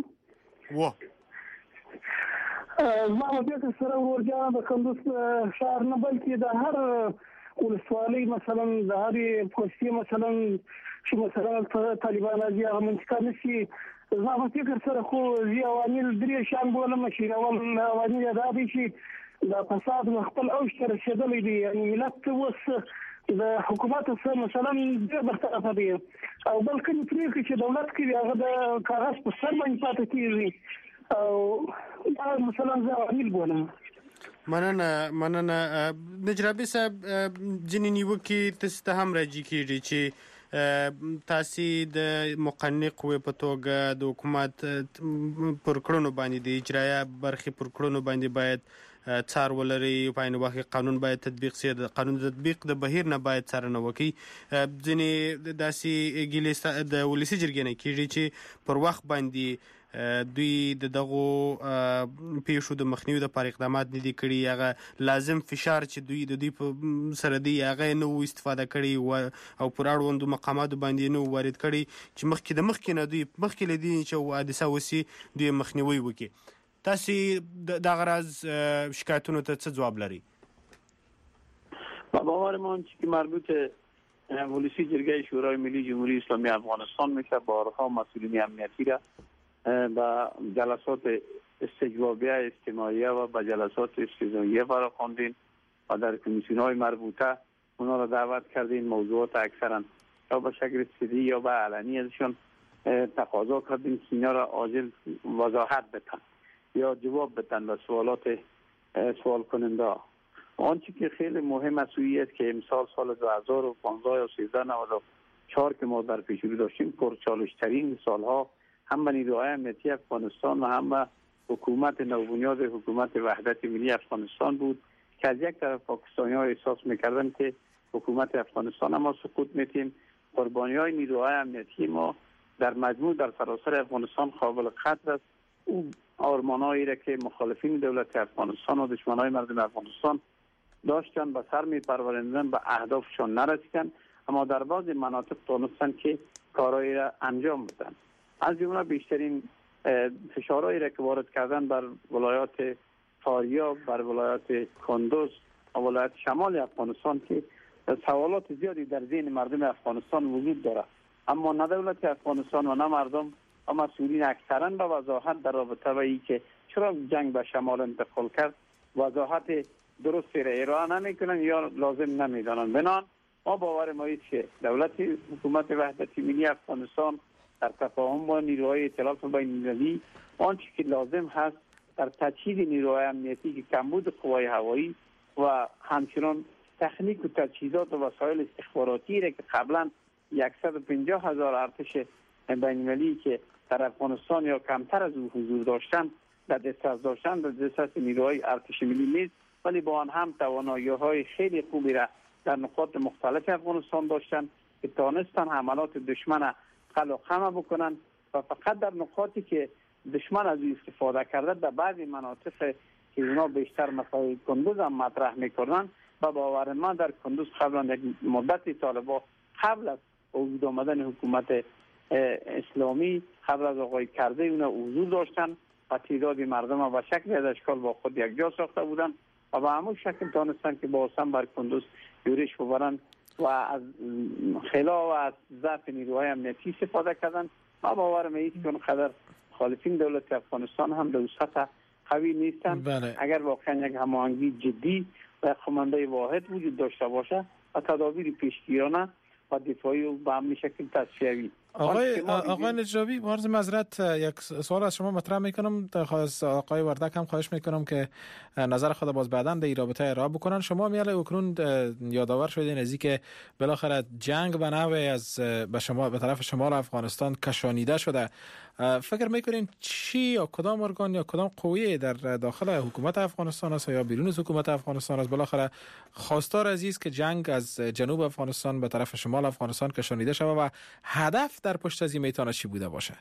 ما په دې سره ورورجان د قندوز ښار نه بلکې د هر ولسوالۍ مثلا د هر پوسټي مثلا چې مثلا طالبان راځي هغه منطقه نشي. زما په فکر سره خو زی عوامل درې شان بولم چې عوامل دا دي چې د فساد خپل اوج ته رسېدلی دی. یعنې ملت اوس د حکومت سره مثلا ډېر برطرفه دی او بل کومې پرېکړې چې دولت کوي هغه د کاغذ په سر باندې پاتې کېږي او دا مثلا زه عوامل بولم. مننه. نجرابي صاحب ځینې نیوکې تاسو ته هم راځي کېږي چې تاسو د مقننې قوې په توګه د حکومت پر کړنو باندې د اجرایه برخې پر کړنو باندې باید څار ولري، په عین وخت کې قانون باید تطبیق شي، د قانون تطبیق د بهیر نه باید څارنه وکړي. ځینې داسې ګیلې د ولسي جرګې نه کېږي چې پر وخت باندې دوی دغه پیښو د مخنیوي لپاره اقدامات نه دي کړي، هغه لازم فشار چې دوی د دوی په سره دی هغه نه و استفاده کړي او پر اړوندو مقاماتو باندې نه وارد کړي چې مخکې نه دوی مخکې لدی چې حادثه وسی دوی مخنیوي وکړي. تاسو د غرض شکایتونو ته څه جواب لري؟ با باور ما که مربوط ولسی جرگه شورای ملی جمهوری اسلامی افغانستان میشه، بارها مسئولین امنیتی را به جلسات استجوابیه اجتماعیه و به جلسات استجوابیه فراخواندیم و در کمیسیون های مربوطه اونا را دعوت کردیم. موضوعات اکثرا یا به شکل سری یا به علنی ازشون تقاضا کردیم که اینا را عاجل وضاحت بدن یا جواب بدن به سوالات سوال کننده. آنچه که خیلی مهم است که امسال سال 2015 یا 1394 که ما در پیش رو داشتیم پرچالش ترین سالها هم به نیروهای امنیتی افغانستان و هم به حکومت نوبنیاد حکومت وحدت ملی افغانستان بود که از یک طرف پاکستانی‌ها احساس می‌کردن که حکومت افغانستان ما سقوط می‌دیم. قربانی‌های نیروهای امنیتی ما در مجموع در سراسر افغانستان قابل قدر است. او آرمانایی را که مخالفین دولت افغانستان و دشمنای مردم افغانستان داشتن به سر می‌پروراندن به اهدافشان نرسیدن، اما در بعض مناطق تونستن که کارایی را انجام بدن. از جمله بیشترین فشارهایی را که وارد کردن بر ولایات فاریاب، بر ولایات کندوز و ولایت شمال افغانستان که سوالات زیادی در ذهن مردم افغانستان وجود دارد، اما نه دولت افغانستان و نه مردم و مسئولین اکثرا به وضاحت در رابطه با این که چرا جنگ به شمال انتقال کرد وضاحت درستی را ارائه نمیکنن یا لازم نمیدانند. بنان ما باور ما است که دولت حکومت وحدت ملی افغانستان در تفاهم با نیروهای ائتلاف بین‌المللی آنچه که لازم هست در تجهیز نیروهای امنیتی که کمبود قوای هوایی و همچنان تکنیک و تجهیزات و وسایل استخباراتی را که قبلا 150,000 ارتش بین‌المللی که در افغانستان یا کمتر از او حضور داشتن در دست نیروهای ارتش ملی نیست، ولی با آن هم توانایی‌های خیلی خوبی را در نقاط مختلف افغانستان داشتن که توانستن حملات دشمن خلق خمه بکنن و فقط در نقاطی که دشمن از او استفاده کرده در بعضی مناطق که اونا بیشتر مسائل کندوز هم مطرح میکنن و باور من در کندوز قبلا یک مدتی طالبا قبل از وجود آمدن حکومت اسلامی قبل از آقای کرده اونا حضور داشتن و تعداد مردم به شکل از اشکال با خود یک جا ساخته بودن و به همون شکل دانستن که با هم بر کندوز یورش ببرن و از خلا و از ضعف نیروهای امنیتی استفاده کردن. ما باورم است که اونقدر مخالفین دولت افغانستان هم در سطح قوی نیستن. بله. اگر واقعا یک هماهنگی جدی و خمانده واحد وجود داشته باشه و تدابیر پیشگیرانه و دفاعی و به همین شکل تصفیه‌ای. آقای نجابی عرض معذرت یک سوال از شما مطرح میکنم، از آقای وردک هم خواهش میکنم که نظر خود باز بعداً در این رابطه ارائه بکنن. شما میاله اکنون یادآور شدین از اینکه بالاخره جنگ به نوعی از به طرف شمال افغانستان کشانیده شده. فکر میکنین چی یا کدام ارگان یا کدام قویه در داخل حکومت افغانستان است یا بیرون از حکومت افغانستان است بالاخره خواستار عزیز که جنگ از جنوب افغانستان به طرف شمال افغانستان کشانیده شده و هدف در پشت از این میتونه چی بوده باشه؟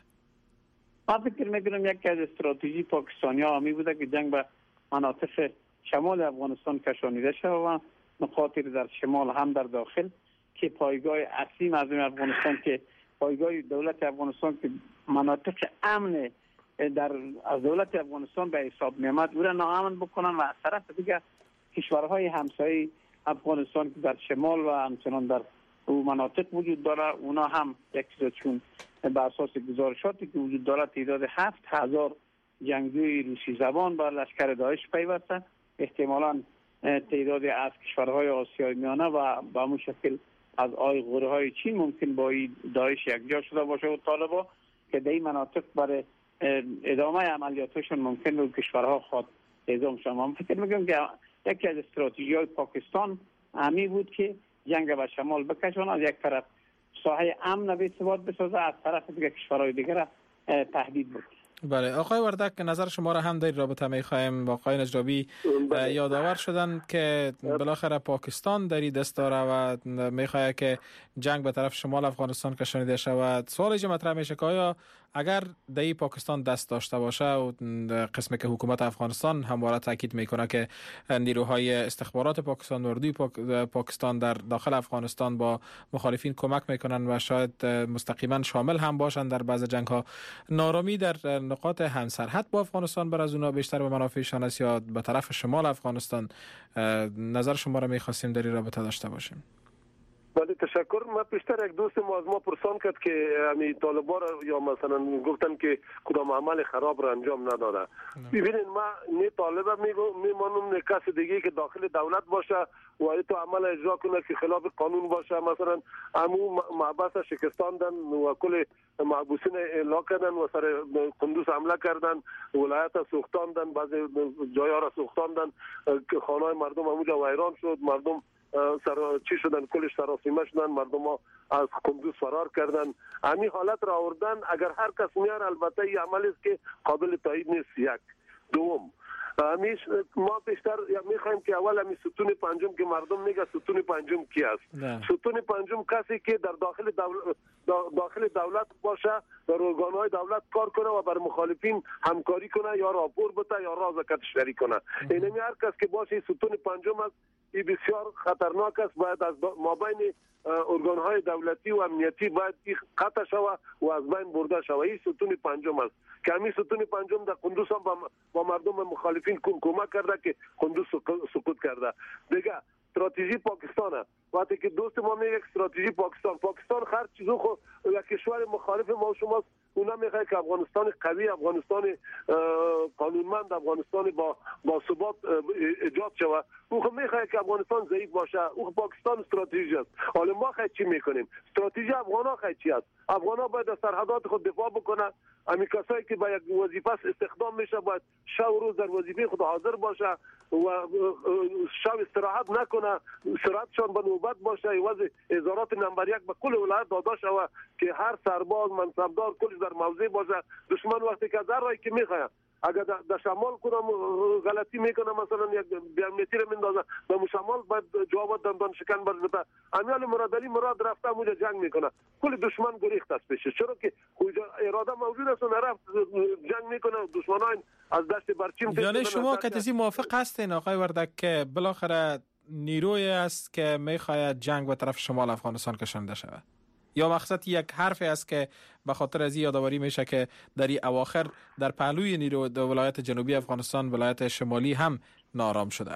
من فکر میکنم یکی از استراتژی پاکستانی‌ها همی بوده که جنگ به مناطق شمال افغانستان کشانیده شده و نقاطی در شمال هم در داخل که پایگاه اصلی مردم افغانستان که پایگاه دولت افغانستان که مناطق امن از دولت افغانستان به حساب میامد او را ناامن بکنن و از طرف دیگه کشورهای همسایه افغانستان که در شمال و همچنان در او مناطق وجود داره اونا هم یک چیز چون به اساس گزارشاتی که وجود داره تعداد 7,000 جنگجوی روسی زبان بر لشکر داعش پیوسته، احتمالاً تعدادی از کشورهای آسیای میانه و به همون شکل از آیغورهای چین ممکن با داعش یک جا شده باشه و طالبا که در این مناطق برای ادامه عملیاتشون ممکن به کشورها خود اعزام شد. من فکر میکنم که یکی از استراتژی‌های پاکستان همی بود که جنگ به شمال بکشونه، از یک طرف ساحه امن به ثبات بسازه، از طرف دیگه کشورهای دیگر تهدید بود. بله آقای وردک نظر شما را هم در رابطه می‌خوایم. با آقای نجابی یادآور شدن که بالاخره پاکستان در این دست داره و می‌خواد که جنگ به طرف شمال افغانستان کشانیده شود. سوالی که مطرح میشه که آیا اگر در این پاکستان دست داشته باشه و قسمی که حکومت افغانستان همواره تاکید میکنه که نیروهای استخبارات پاکستان و اردوی پاکستان در داخل افغانستان با مخالفین کمک میکنن و شاید مستقیما شامل هم باشن در بعض جنگ ها، نارامی در نقاط همسرحد با افغانستان بر از اونا بیشتر به منافعشان است یا به طرف شمال افغانستان؟ نظر شما را میخواستیم در این رابطه داشته باشیم. بله تشکر. من پیشتر یک دوست ما از ما پرسان کرد که همین طالبا یا مثلا گفتن که کدام عمل خراب را انجام نداده. ببینید ما نه طالب میمانم نه کس دیگه که داخل دولت باشه و تو عمل اجرا کنه که خلاف قانون باشه. مثلا همون محبس شکستاندن و کل محبوسین اعلا کردن و سر قندوز حمله کردن، ولایت سوختاندن، بعضی جای‌ها را سوختاندن، خانه‌های مردم همونجا ویران شد، مردم چی شدن، کلش سراسیمه شدن، مردم ها از قندوز فرار کردن. همین حالت را آوردن. اگر هر کس میار البته این عملی است که قابل تایید نیست. یک دوم ما بیشتر میخوایم که اول همین ستون پنجم که مردم میگه ستون پنجم کی است؟ ستون پنجم کسی که در داخل دولت باشه، در ارگانهای دولت کار کنه و بر مخالفین همکاری کنه یا راپور بده یا راز کشوری کنه. اینمی هر کس که باشه ستون پنجم است. این بسیار خطرناک است. باید از مابین ارگانهای دولتی و امنیتی باید قطع شود و از بین برده شود. این ستون پنجم است که همین ستون پنجم در قندوز هم با مردم مخالفین کمک کرده که قندوز سقوط کرده. دیگه استراتژی پاکستان، وقتی که دوست ما میگه استراتژی پاکستان هر چیزو خو یک کشور مخالف ما شماست. اونا میگه که افغانستان قوی، افغانستان قانونمند، افغانستان با ثبات ایجاد شود. او میگه که افغانستان ضعیف باشه. او پاکستان استراتژی است. حالا ما خیلی چی میکنیم؟ استراتژی افغانا خیلی چی است؟ افغانا باید از سرحدات خود دفاع بکنه. همین کسایی که با یک وظیفه استخدام میشه باید شب و روز در وظیفه خود حاضر باشه و شب استراحت نکنه، استراحتشان به نوبت باشه. وضع ادارات نمبر 1 به کل ولایت داده شود که هر سرباز منصبدار کلش در موضع باشه. دشمن وقتی که در راهی که میخواد اگر در شمال کنم غلطی میکنه، مثلا یک بیامنیتی رو میندازه در شمال باید جواب دندان شکن برده. امیال مراد رفته اونجا جنگ میکنه. کل دشمن گریخت است پیش، چرا که اراده موجود است و نرفت جنگ میکنه. دشمنان از دست برچیم. یعنی شما کسی موافق هستین آقای وردک که بالاخره نیروی است که میخواهد جنگ به طرف شمال افغانستان کشانده شود؟ یا مقصد یک حرفی است که به خاطر از یادآوری میشه که در این اواخر در پهلوی نیرو در ولایت جنوبی افغانستان ولایت شمالی هم نارام شده؟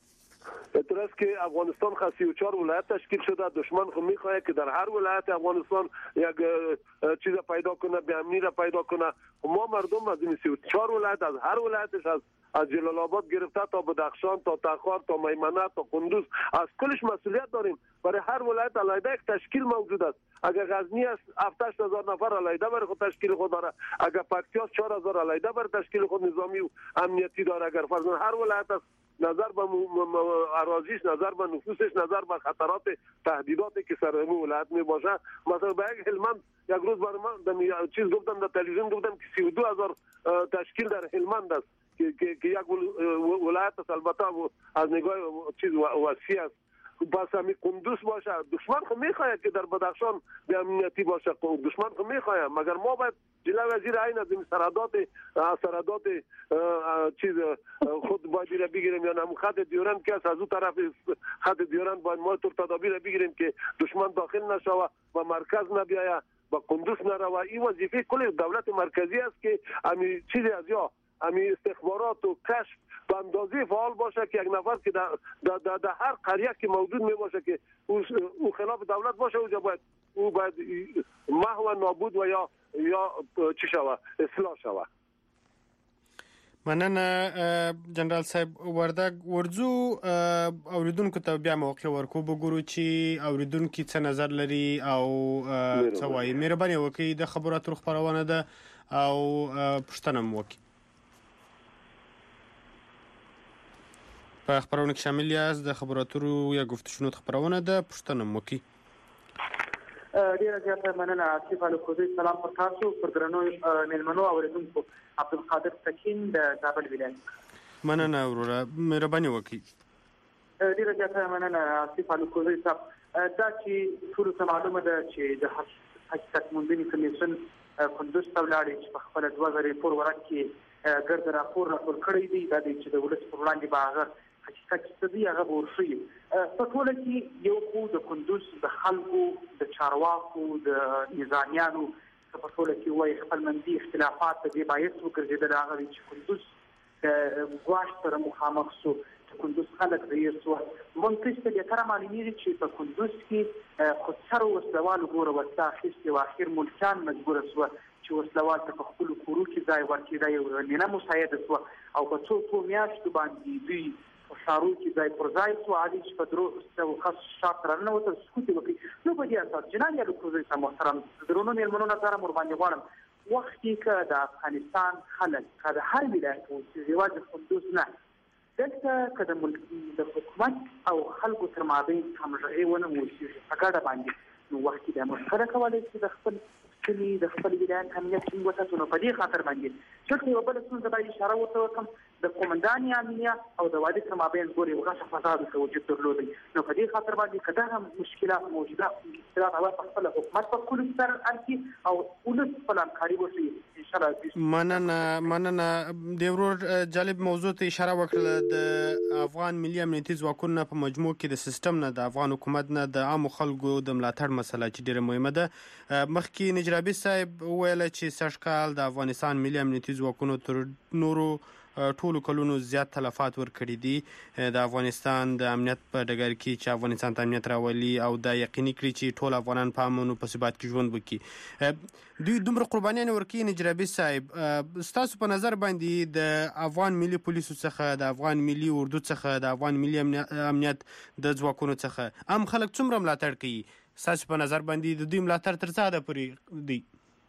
اعتراض که افغانستان 34 ولایت تشکیل شده. دشمن خو میخواد که در هر ولایت افغانستان یک چیز پیدا کنه، بیامنی را پیدا کنه. ما مردم از این 34 ولایت، از هر ولایتش، از جلال آباد گرفته تا بدخشان تا تخار تا میمنه تا قندوز، از کلش مسئولیت داریم. برای هر ولایت علیحده یک تشکیل موجود است. اگر غزنی است 7000 نفر علیحده برای خود تشکیل خود داره. اگر پکتیا 4000 علیحده برای تشکیل خود نظامی و امنیتی داره. اگر فرضاً هر ولایت است نظر به اراضیش، نظر به نفوسش، نظر به خطرات تهدیداتی که سر همون ولایت می باشه. مثلا به یک هلمند یک روز برای من چیز گفتن در تلویزیون گفتن که 32000 تشکیل در هلمند است که یک ولایت است. البته از نگاه چیز وسیع است. بس همین قندوز باشه. دشمن خو میخواد که در بدخشان به امنیتی باشه. دشمن خو میخواد، مگر ما باید جلوی وزیر عین از این سرحدات چیز خود باید بگیریم یا نه خط دیورند که از اون طرف خط دیورند باید ما تدابیر بگیریم که دشمن داخل نشوه و مرکز نبیاید و قندوز نروه. این وظیفه کل دولت مرکزی است که همین چیزی از یا همین استخبارات و کشف به اندازه فعال باشه که یک نفر که در هر قریه که موجود می باشه که او خلاف دولت باشه اونجا باید محو و نابود و یا چی شوه، اصلاح شوه. مننه جنرال صاحب وردک. ورځو اوریدونکو ته بیا موقع ورکو بګورو چې اوریدونکو څه نظر لري او څه وایي. مهرباني وکړئ د خبرو اترو خبرونه ده او پوښتنه مو وکړئ. په خبرونه کې شامل یاست. د خبرو اترو یا گفتشنود خبرونه ده، پوښتنه مو وکړئ. ډیره زیاته مننه آصف الکوزی. سلام پر تاسو پر درنو مېلمنو اوریدونکو. عبدالقادر سکین د کابل ولایت. مننه وروره، مهرباني وکړئ. ډیره زیاته مننه آصف الکوزی صاحب. دا چې ټولو ته معلومه ده چې د حقیقت موندنې کمیسیون قندوز ته ولاړې چې په خپله 2004 ورځ کې ګرد راپور کړی دی. دا دی چې د ولس پر وړاندې به هغه حقیقت چې دی هغه به ورښیي. په ټوله کې یو خو د قندوز د خلکو، د چارواکو، د نظامیانو په ټوله کې وایي خپلمنځي اختلافات د دې باعث وګرځېدل هغه چې قندوز د ګواښ سره مخامخ شو کندوز خلک رهیر شو. منتج ته د تر معلومیږي چې په کندوز کې خودسر وسلوال ګوره وسله اخیستې و، اخر ملکان مجبور شو چې وسلوال ته په خپل کورو کې ځای ورکړي. دا یو نه مساعده شو او په څو میاشتو باندې دوی شارو کې ځای پر ځای شو، عادي چې په درو خاص شاط رانه وته سکوت وکړي. نو په دې اساس جناب یالو کوزي سم محترم درونو میلمنو نظر مور باندې غواړم وخت کې د افغانستان خلک کله هر ولایت او ریواج کندوز نه دلته کله ملک د حکومت او خلکو تر مابین همغږي ونه موجي هغه باندې نو وخت کې د مشکل کولای شي د خپل کلی د خپل ولایت امنیت څنګه وساتو. نو په دې خاطر باندې چې یو بل څه د اشاره وکم د قومندان امنیه او د وادي تر مابین ګوري وغه فساد توجه درلودي. نو په دې خاطر باندې کله هم مشکلات موجوده اختلاف او خپل حکومت په کل سر انتي او ولس په لاري وشي ان شاء الله. مننه د ورور جالب موضوع ته اشاره وکړه. د افغان ملي امنیتي ځواکونو په مجموع کې د سیستم نه د افغان حکومت نه د عام خلکو د ملاتړ مسله چې ډیره مهمه ده. مخکې نجرابي صاحب ویل چې سږکال د افغانستان ملي امنیتي ځواکونو تر نورو ټولو کلونو زیات تلفات ورکړي دي د افغانستان د امنیت په ډګر کې چې افغانستان ته امنیت راولي او دا یقیني کړي چې ټول افغانان په امن او په ثبات کې ژوند وکړي. دوی دومره قربانیان ورکوي. نجرابي صاحب ستاسو په نظر باندې د افغان ملي پولیسو څخه د افغان ملي اردو څخه د افغان ملي امنیت د ځواکونو څخه عام خلک څومره ملاتړ کوي؟ ستاسو په نظر باندې د دوی ملاتړ تر څه حده پورې دی؟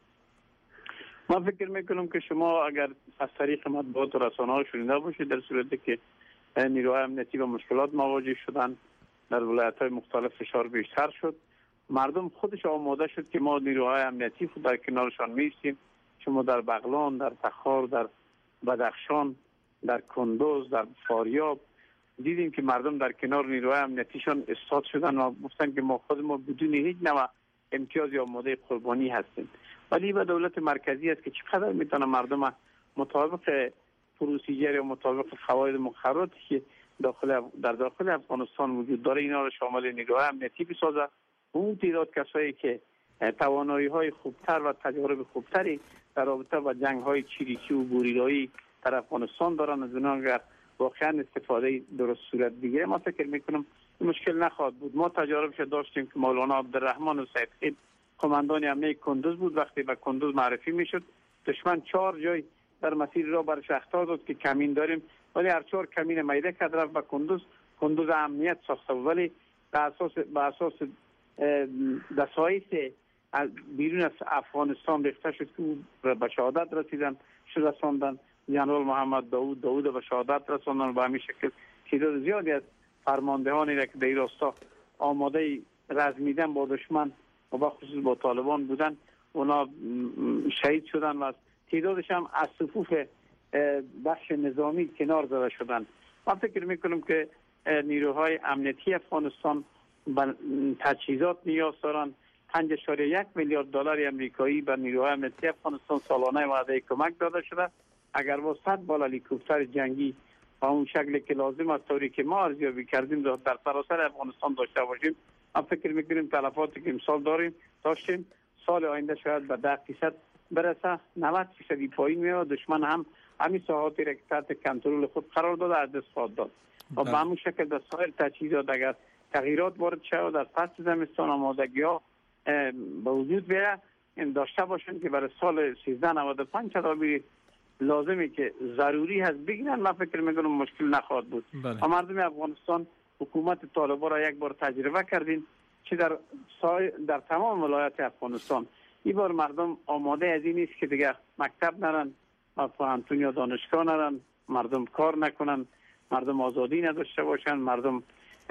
ما فکر میکنم که شما اگر از طریق مطبوعات و رسانه‌ها شنیده باشید در صورتی که نیروهای امنیتی با مشکلات مواجه شدن در ولایت‌های مختلف فشار بیشتر شد، مردم خودش آماده شد که ما نیروهای امنیتی خود در کنارشان می‌ایستیم. شما در بغلان، در تخار، در بدخشان، در کندوز، در فاریاب دیدیم که مردم در کنار نیروهای امنیتیشان ایستاد شدن و گفتن که ما خودمون بدون هیچ نوع امتیازی آماده قربانی هستیم. ولی به دولت مرکزی است که چقدر میتونه مردم مطابق پروسیجر یا مطابق قواعد مقرراتی که در داخل افغانستان وجود داره اینا رو شامل نیروهای امنیتی بسازه. اون تعداد کسایی که توانایی‌های خوبتر و تجارب خوبتری در رابطه با جنگ‌های چریکی و گوریلایی در افغانستان دارن از اونها اگر واقعا استفاده درست صورت بگیره ما فکر میکنم مشکل نخواهد بود. ما تجاربش داشتیم که مولانا عبدالرحمن و سیدخیل قماندان امنیه کندوز بود. وقتی به کندوز معرفی میشد دشمن 4 جای در مسیر را برش اخطار داد که کمین داریم ولی هر 4 کمین میده کرد رفت به کندوز امنیت ساخته بود. ولی به اساس دسایس بیرون از افغانستان ریخته شد که به شهادت رساندن جنرال محمد داوود به شهادت رساندن و به همین شکل تعداد زیادی از فرماندهانی را که در راستا آماده رزمیدن با دشمن و به خصوص با طالبان بودن اونا شهید شدن و تعدادش هم از صفوف بخش نظامی کنار زده شدن. من فکر میکنم که نیروهای امنیتی افغانستان به تجهیزات نیاز دارن. 5.1 میلیارد دلار آمریکایی به نیروهای امنیتی افغانستان سالانه وعده کمک داده شده. اگر با 100 بال هلیکوپتر جنگی و اون شکلی که لازم است طوری که ما ارزیابی کردیم در سراسر افغانستان داشته باشیم ما فکر میکنیم تلفاتی که امسال داشتیم سال آینده شاید به 10% برسه. 90% پایین میاد. دشمن هم همین ساحاتی را که تحت کنترل خود قرار داده از دست خواهد داد و به همون شکل در سایر تجهیزات اگر تغییرات وارد شود در فصل زمستان آمادگی‌ها به وجود بیاید داشته باشند که برای سال 1395 تدابیر لازمی که ضروری هست بگیرن. من فکر میکنم مشکل نخواهد بود. و مردم افغانستان حکومت طالبان را یک بار تجربه کردیم که در تمام ولایات افغانستان این بار مردم آماده از این نیست که دیگه مکتب نرن و پوهنتون یا دانشگاه نرن، مردم کار نکنن، مردم آزادی نداشته باشن، مردم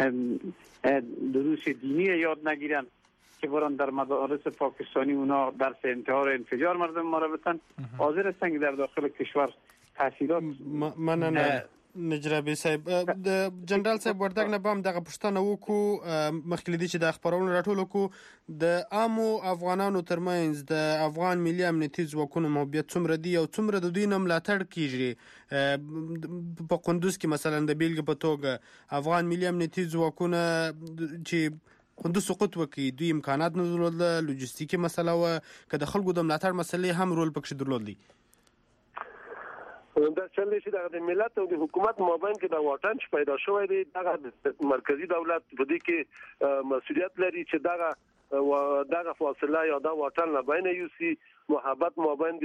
دروس دینی یاد نگیرن که برن در مدارس پاکستانی اونا درس انتحار انفجار مردم ما را بتن. حاضر هستن که در داخل کشور تحصیلات مننه نجرابي صاحب د جنرال صاحب وردګ نه بام دغه پښتنه وکړو مخکې چې د خبرونو راټول وکړو د عامو افغانانو ترمنځ د افغان ملي امنیتي ځواکونو موقعیت څومره دی او څومره د دوی نه ملاتړ کیږي په قندوز کې مثلا د بیلګې په توګه افغان ملي امنیتي ځواکونه چې قندوز سقوط وکړي دوی امکانات نه درلودل لوجستیکي مسله و که د خلکو د ملاتړ مسلې هم رول پکې درلودلی در چندش د ملت او د حکومت مابین کې د واټن پیدا شوی دی د مرکزی دولت په دې کې مسؤلیت لري چې دغه فاصله یا دا واټن نه بین یوسي محبت مابین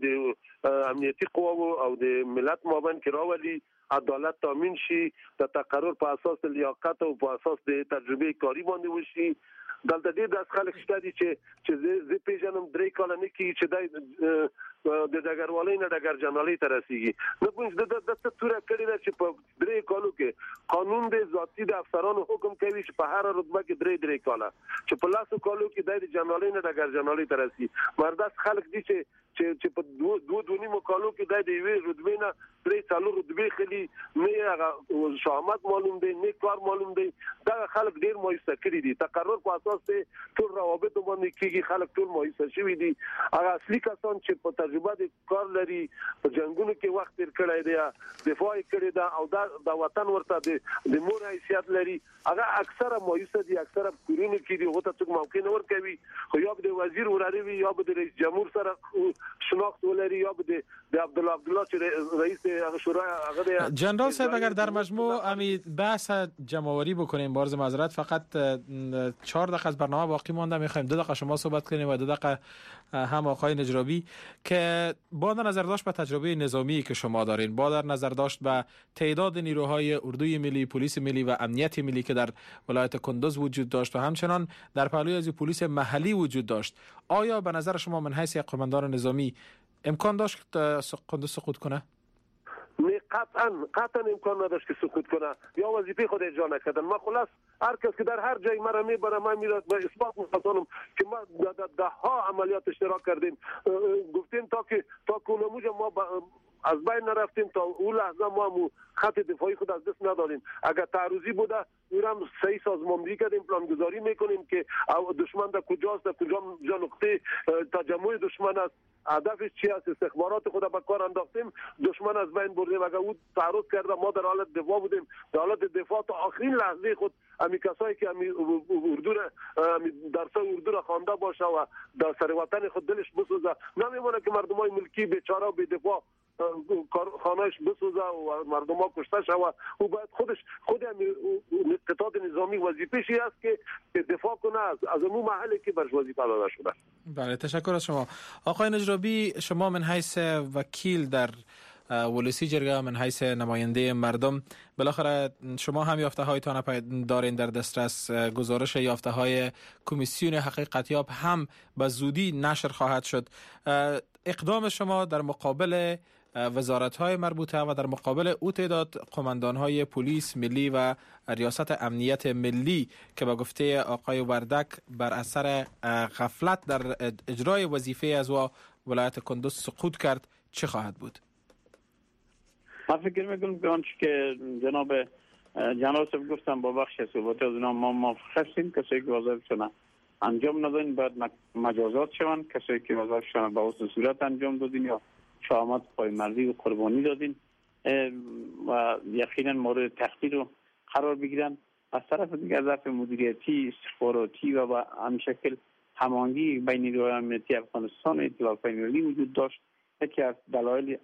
د امنیتي قواو او د ملت مابین کې راولي عدالت تامین شي د تقرر په اساس لیاقت او په اساس د تجربه کاری باندې وشي دلته دې د خلک شته دي چې زه پیژنم درې کال نه کی چې د ډګروالۍ نه ډګر جنرالۍ ته رسیږي نو پوه د تور کړي چې په درې کالو کې قانون د ذاتی د افسرانو حکم کوي چې په هر رتبه کې درې کاله چې په لاسو کالو کې د جنرالۍ نه ډګر جنرالۍ ته رسیږي مرداس خلک دي چې په دوه نیمو کالو کې د یوې رتبې نه درې څلور رتبې خلی نه هغه شامت معلوم دی نه کار معلوم دی دا خلک ډیر مایوسه کړي دي تقرر په اساس ټول روابط باندې کېږي خلک ټول مایوسه شوي دي هغه اصلي کسان چې په تجربه د کار لري په جنگونو کې وخت تیر کړی دی دفاع کړی دا او د وطن ورته د مور حیثیت لري هغه اکثره مایوسه دي اکثره کورونو کې دي هوته څوک موقع نه ورکوي خو یا د وزیر وراری وي یا د رئیس جمهور سره شناخت ولري یا د عبدالله چې رئیس شورای هغه جنرال صاحب اگر در مجموع امی بحث جمع‌آوری بکنیم بارز معذرت فقط 4 دقیقه از برنامه باقی مونده می‌خوایم 2 دقیقه شما صحبت کنیم و 2 دقیقه هم آقای نجرابی که با در نظر داشت به تجربه نظامی که شما دارین با در نظر داشت به تعداد نیروهای اردوی ملی پلیس ملی و امنیت ملی که در ولایت کندوز وجود داشت و همچنان در پهلوی از پلیس محلی وجود داشت آیا به نظر شما من حیث یک قماندان نظامی امکان داشت که کندوز سقوط کنه؟ نه قطعا امکان نداشت که سقوط کنه یا وظیفه خود اجرا نکردن ما خلاص هر کس که در هر جای مرا میبره من میرم به اثبات میکنم که ما ده ها عملیات اشتراک کردیم گفتیم تا کلموج ما از بین نرفتیم تا اون لحظه ما خط دفاعی خود از دست ندادیم اگر تعرضی بوده میرم صحیح سازماندهی کردیم پلان گذاری میکنیم که دشمن در کجاست در کجا نقطه تجمع دشمن است هدفش چی است استخبارات خود به کار انداختیم دشمن از بین بردیم اگر او تعرض کرده ما در حالت دفاع بودیم در حالت دفاع تا آخرین لحظه خود امی کسایی که امی اردو درس اردو را خوانده باشه و در سر وطن خود دلش بسوزه نمیمونه که مردمای ملکی بیچاره و بی دفاع خانهش بسوزه و مردم ها کشته شود او باید خود قطاع نظامی وظیفه‌شی است که دفاع کنه از اون محلی که برش وظیفه داده شده. بله تشکر از شما آقای نجرابی شما من حیث وکیل در ولسی جرگه من حیث نماینده مردم بالاخره شما هم یافته هایتان دارین در دسترس گزارش یافته های کمیسیون حقیقتیاب هم به زودی نشر خواهد شد اقدام شما در مقابل وزارت‌های مربوطه و در مقابل او تعداد قماندان‌های پلیس ملی و ریاست امنیت ملی که به گفته آقای وردک بر اثر غفلت در اجرای وظیفه از ولایت کندوز سقوط کرد چه خواهد بود؟ من فکر میکنم که آنچه که جناب جنرال صاحب گفتم با بخش صحبت از اونا ما موافق هستیم کسایی که وظایفشون انجام ندادن باید مجازات شوند کسایی که وظایفشون به حسن صورت انجام دادن یا شهامت پایمردی و قربانی دادین و یقینا مورد تحقیر رو قرار بگیرن از طرف دیگه از طرف مدیریتی استخباراتی و به همین شکل هماهنگی بین نیروهای امنیتی افغانستان و ائتلاف بین‌المللی وجود داشت یکی از دلایل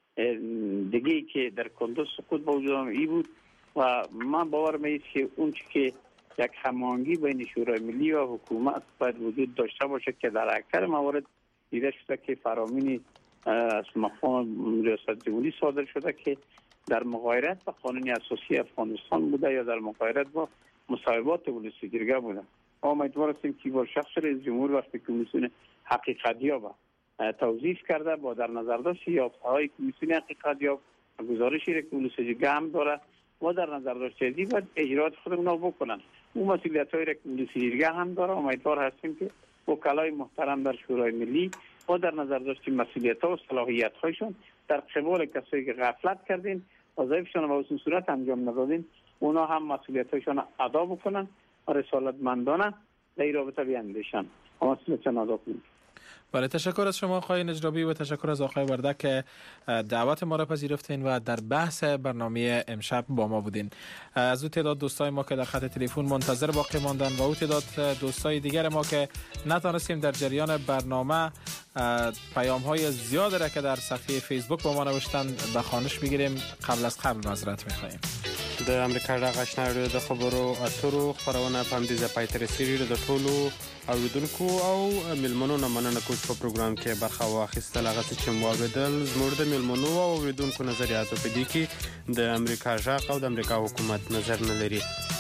دیگه که در کندوز سقوط به وجود آمد بود و من باورم است که اون که یک هماهنگی بین شورای ملی و حکومت باید وجود داشته باشه که در اکثر موارد دیده شده که فرامین از مقام ریاست جمهوری صادر شده که در مغایرت با قانون اساسی افغانستان بوده یا در مغایرت با مصوبات ولسی جرگه بوده. امیدوار هستیم که با شخص رئیس جمهور وقتی کمیسیون حقیقتیاب توضیح کرده با در نظر داشت یافته‌های کمیسیون حقیقتیاب گزارشی را که ولسی جرگه هم داره و در نظر داشته باید اجرات خودمون بکنن. اون مسئولیت‌هایی را که ولسی جرگه هم داره امیدوار هستیم که وکلای محترم در شورای ملی و در نظر داشتیم مسئولیت‌ها و صلاحیت‌هایشون در قبال کسایی که غفلت کردین وظایفشون به حسن صورت انجام ندادین اونا هم مسئولیت‌هایشون ادا بکنن و رسالتمندانه در این رابطه بیاندیشن و مسئولیتشون ادا کنن. بله تشکر از شما آقای نجرابی و تشکر از آقای وردک که دعوت ما را پذیرفتین و در بحث برنامه امشب با ما بودین. از او تعداد دوستای ما که در خط تلفن منتظر باقی ماندن و او تعداد دوستای دیگر ما که نتونستیم در جریان برنامه پیام های زیاد را که در صفحه فیسبوک با ما نوشتن به خوانش میگیریم. قبل از قبل معذرت میخوایم. د امریکا د غشناړو د خبرو اترو خبرونه په همدې ځای پای ته رسېږي. د ټولو اوریدونکو او میلمنو نه مننه کوم چې په پروګرام کې برخه واخیستل. هغه څه چې مو واورېدل زموږ د میلمنو او اوریدونکو نظریاتو په دې کې د امریکا ژغ او د امریکا حکومت نظر نه لري.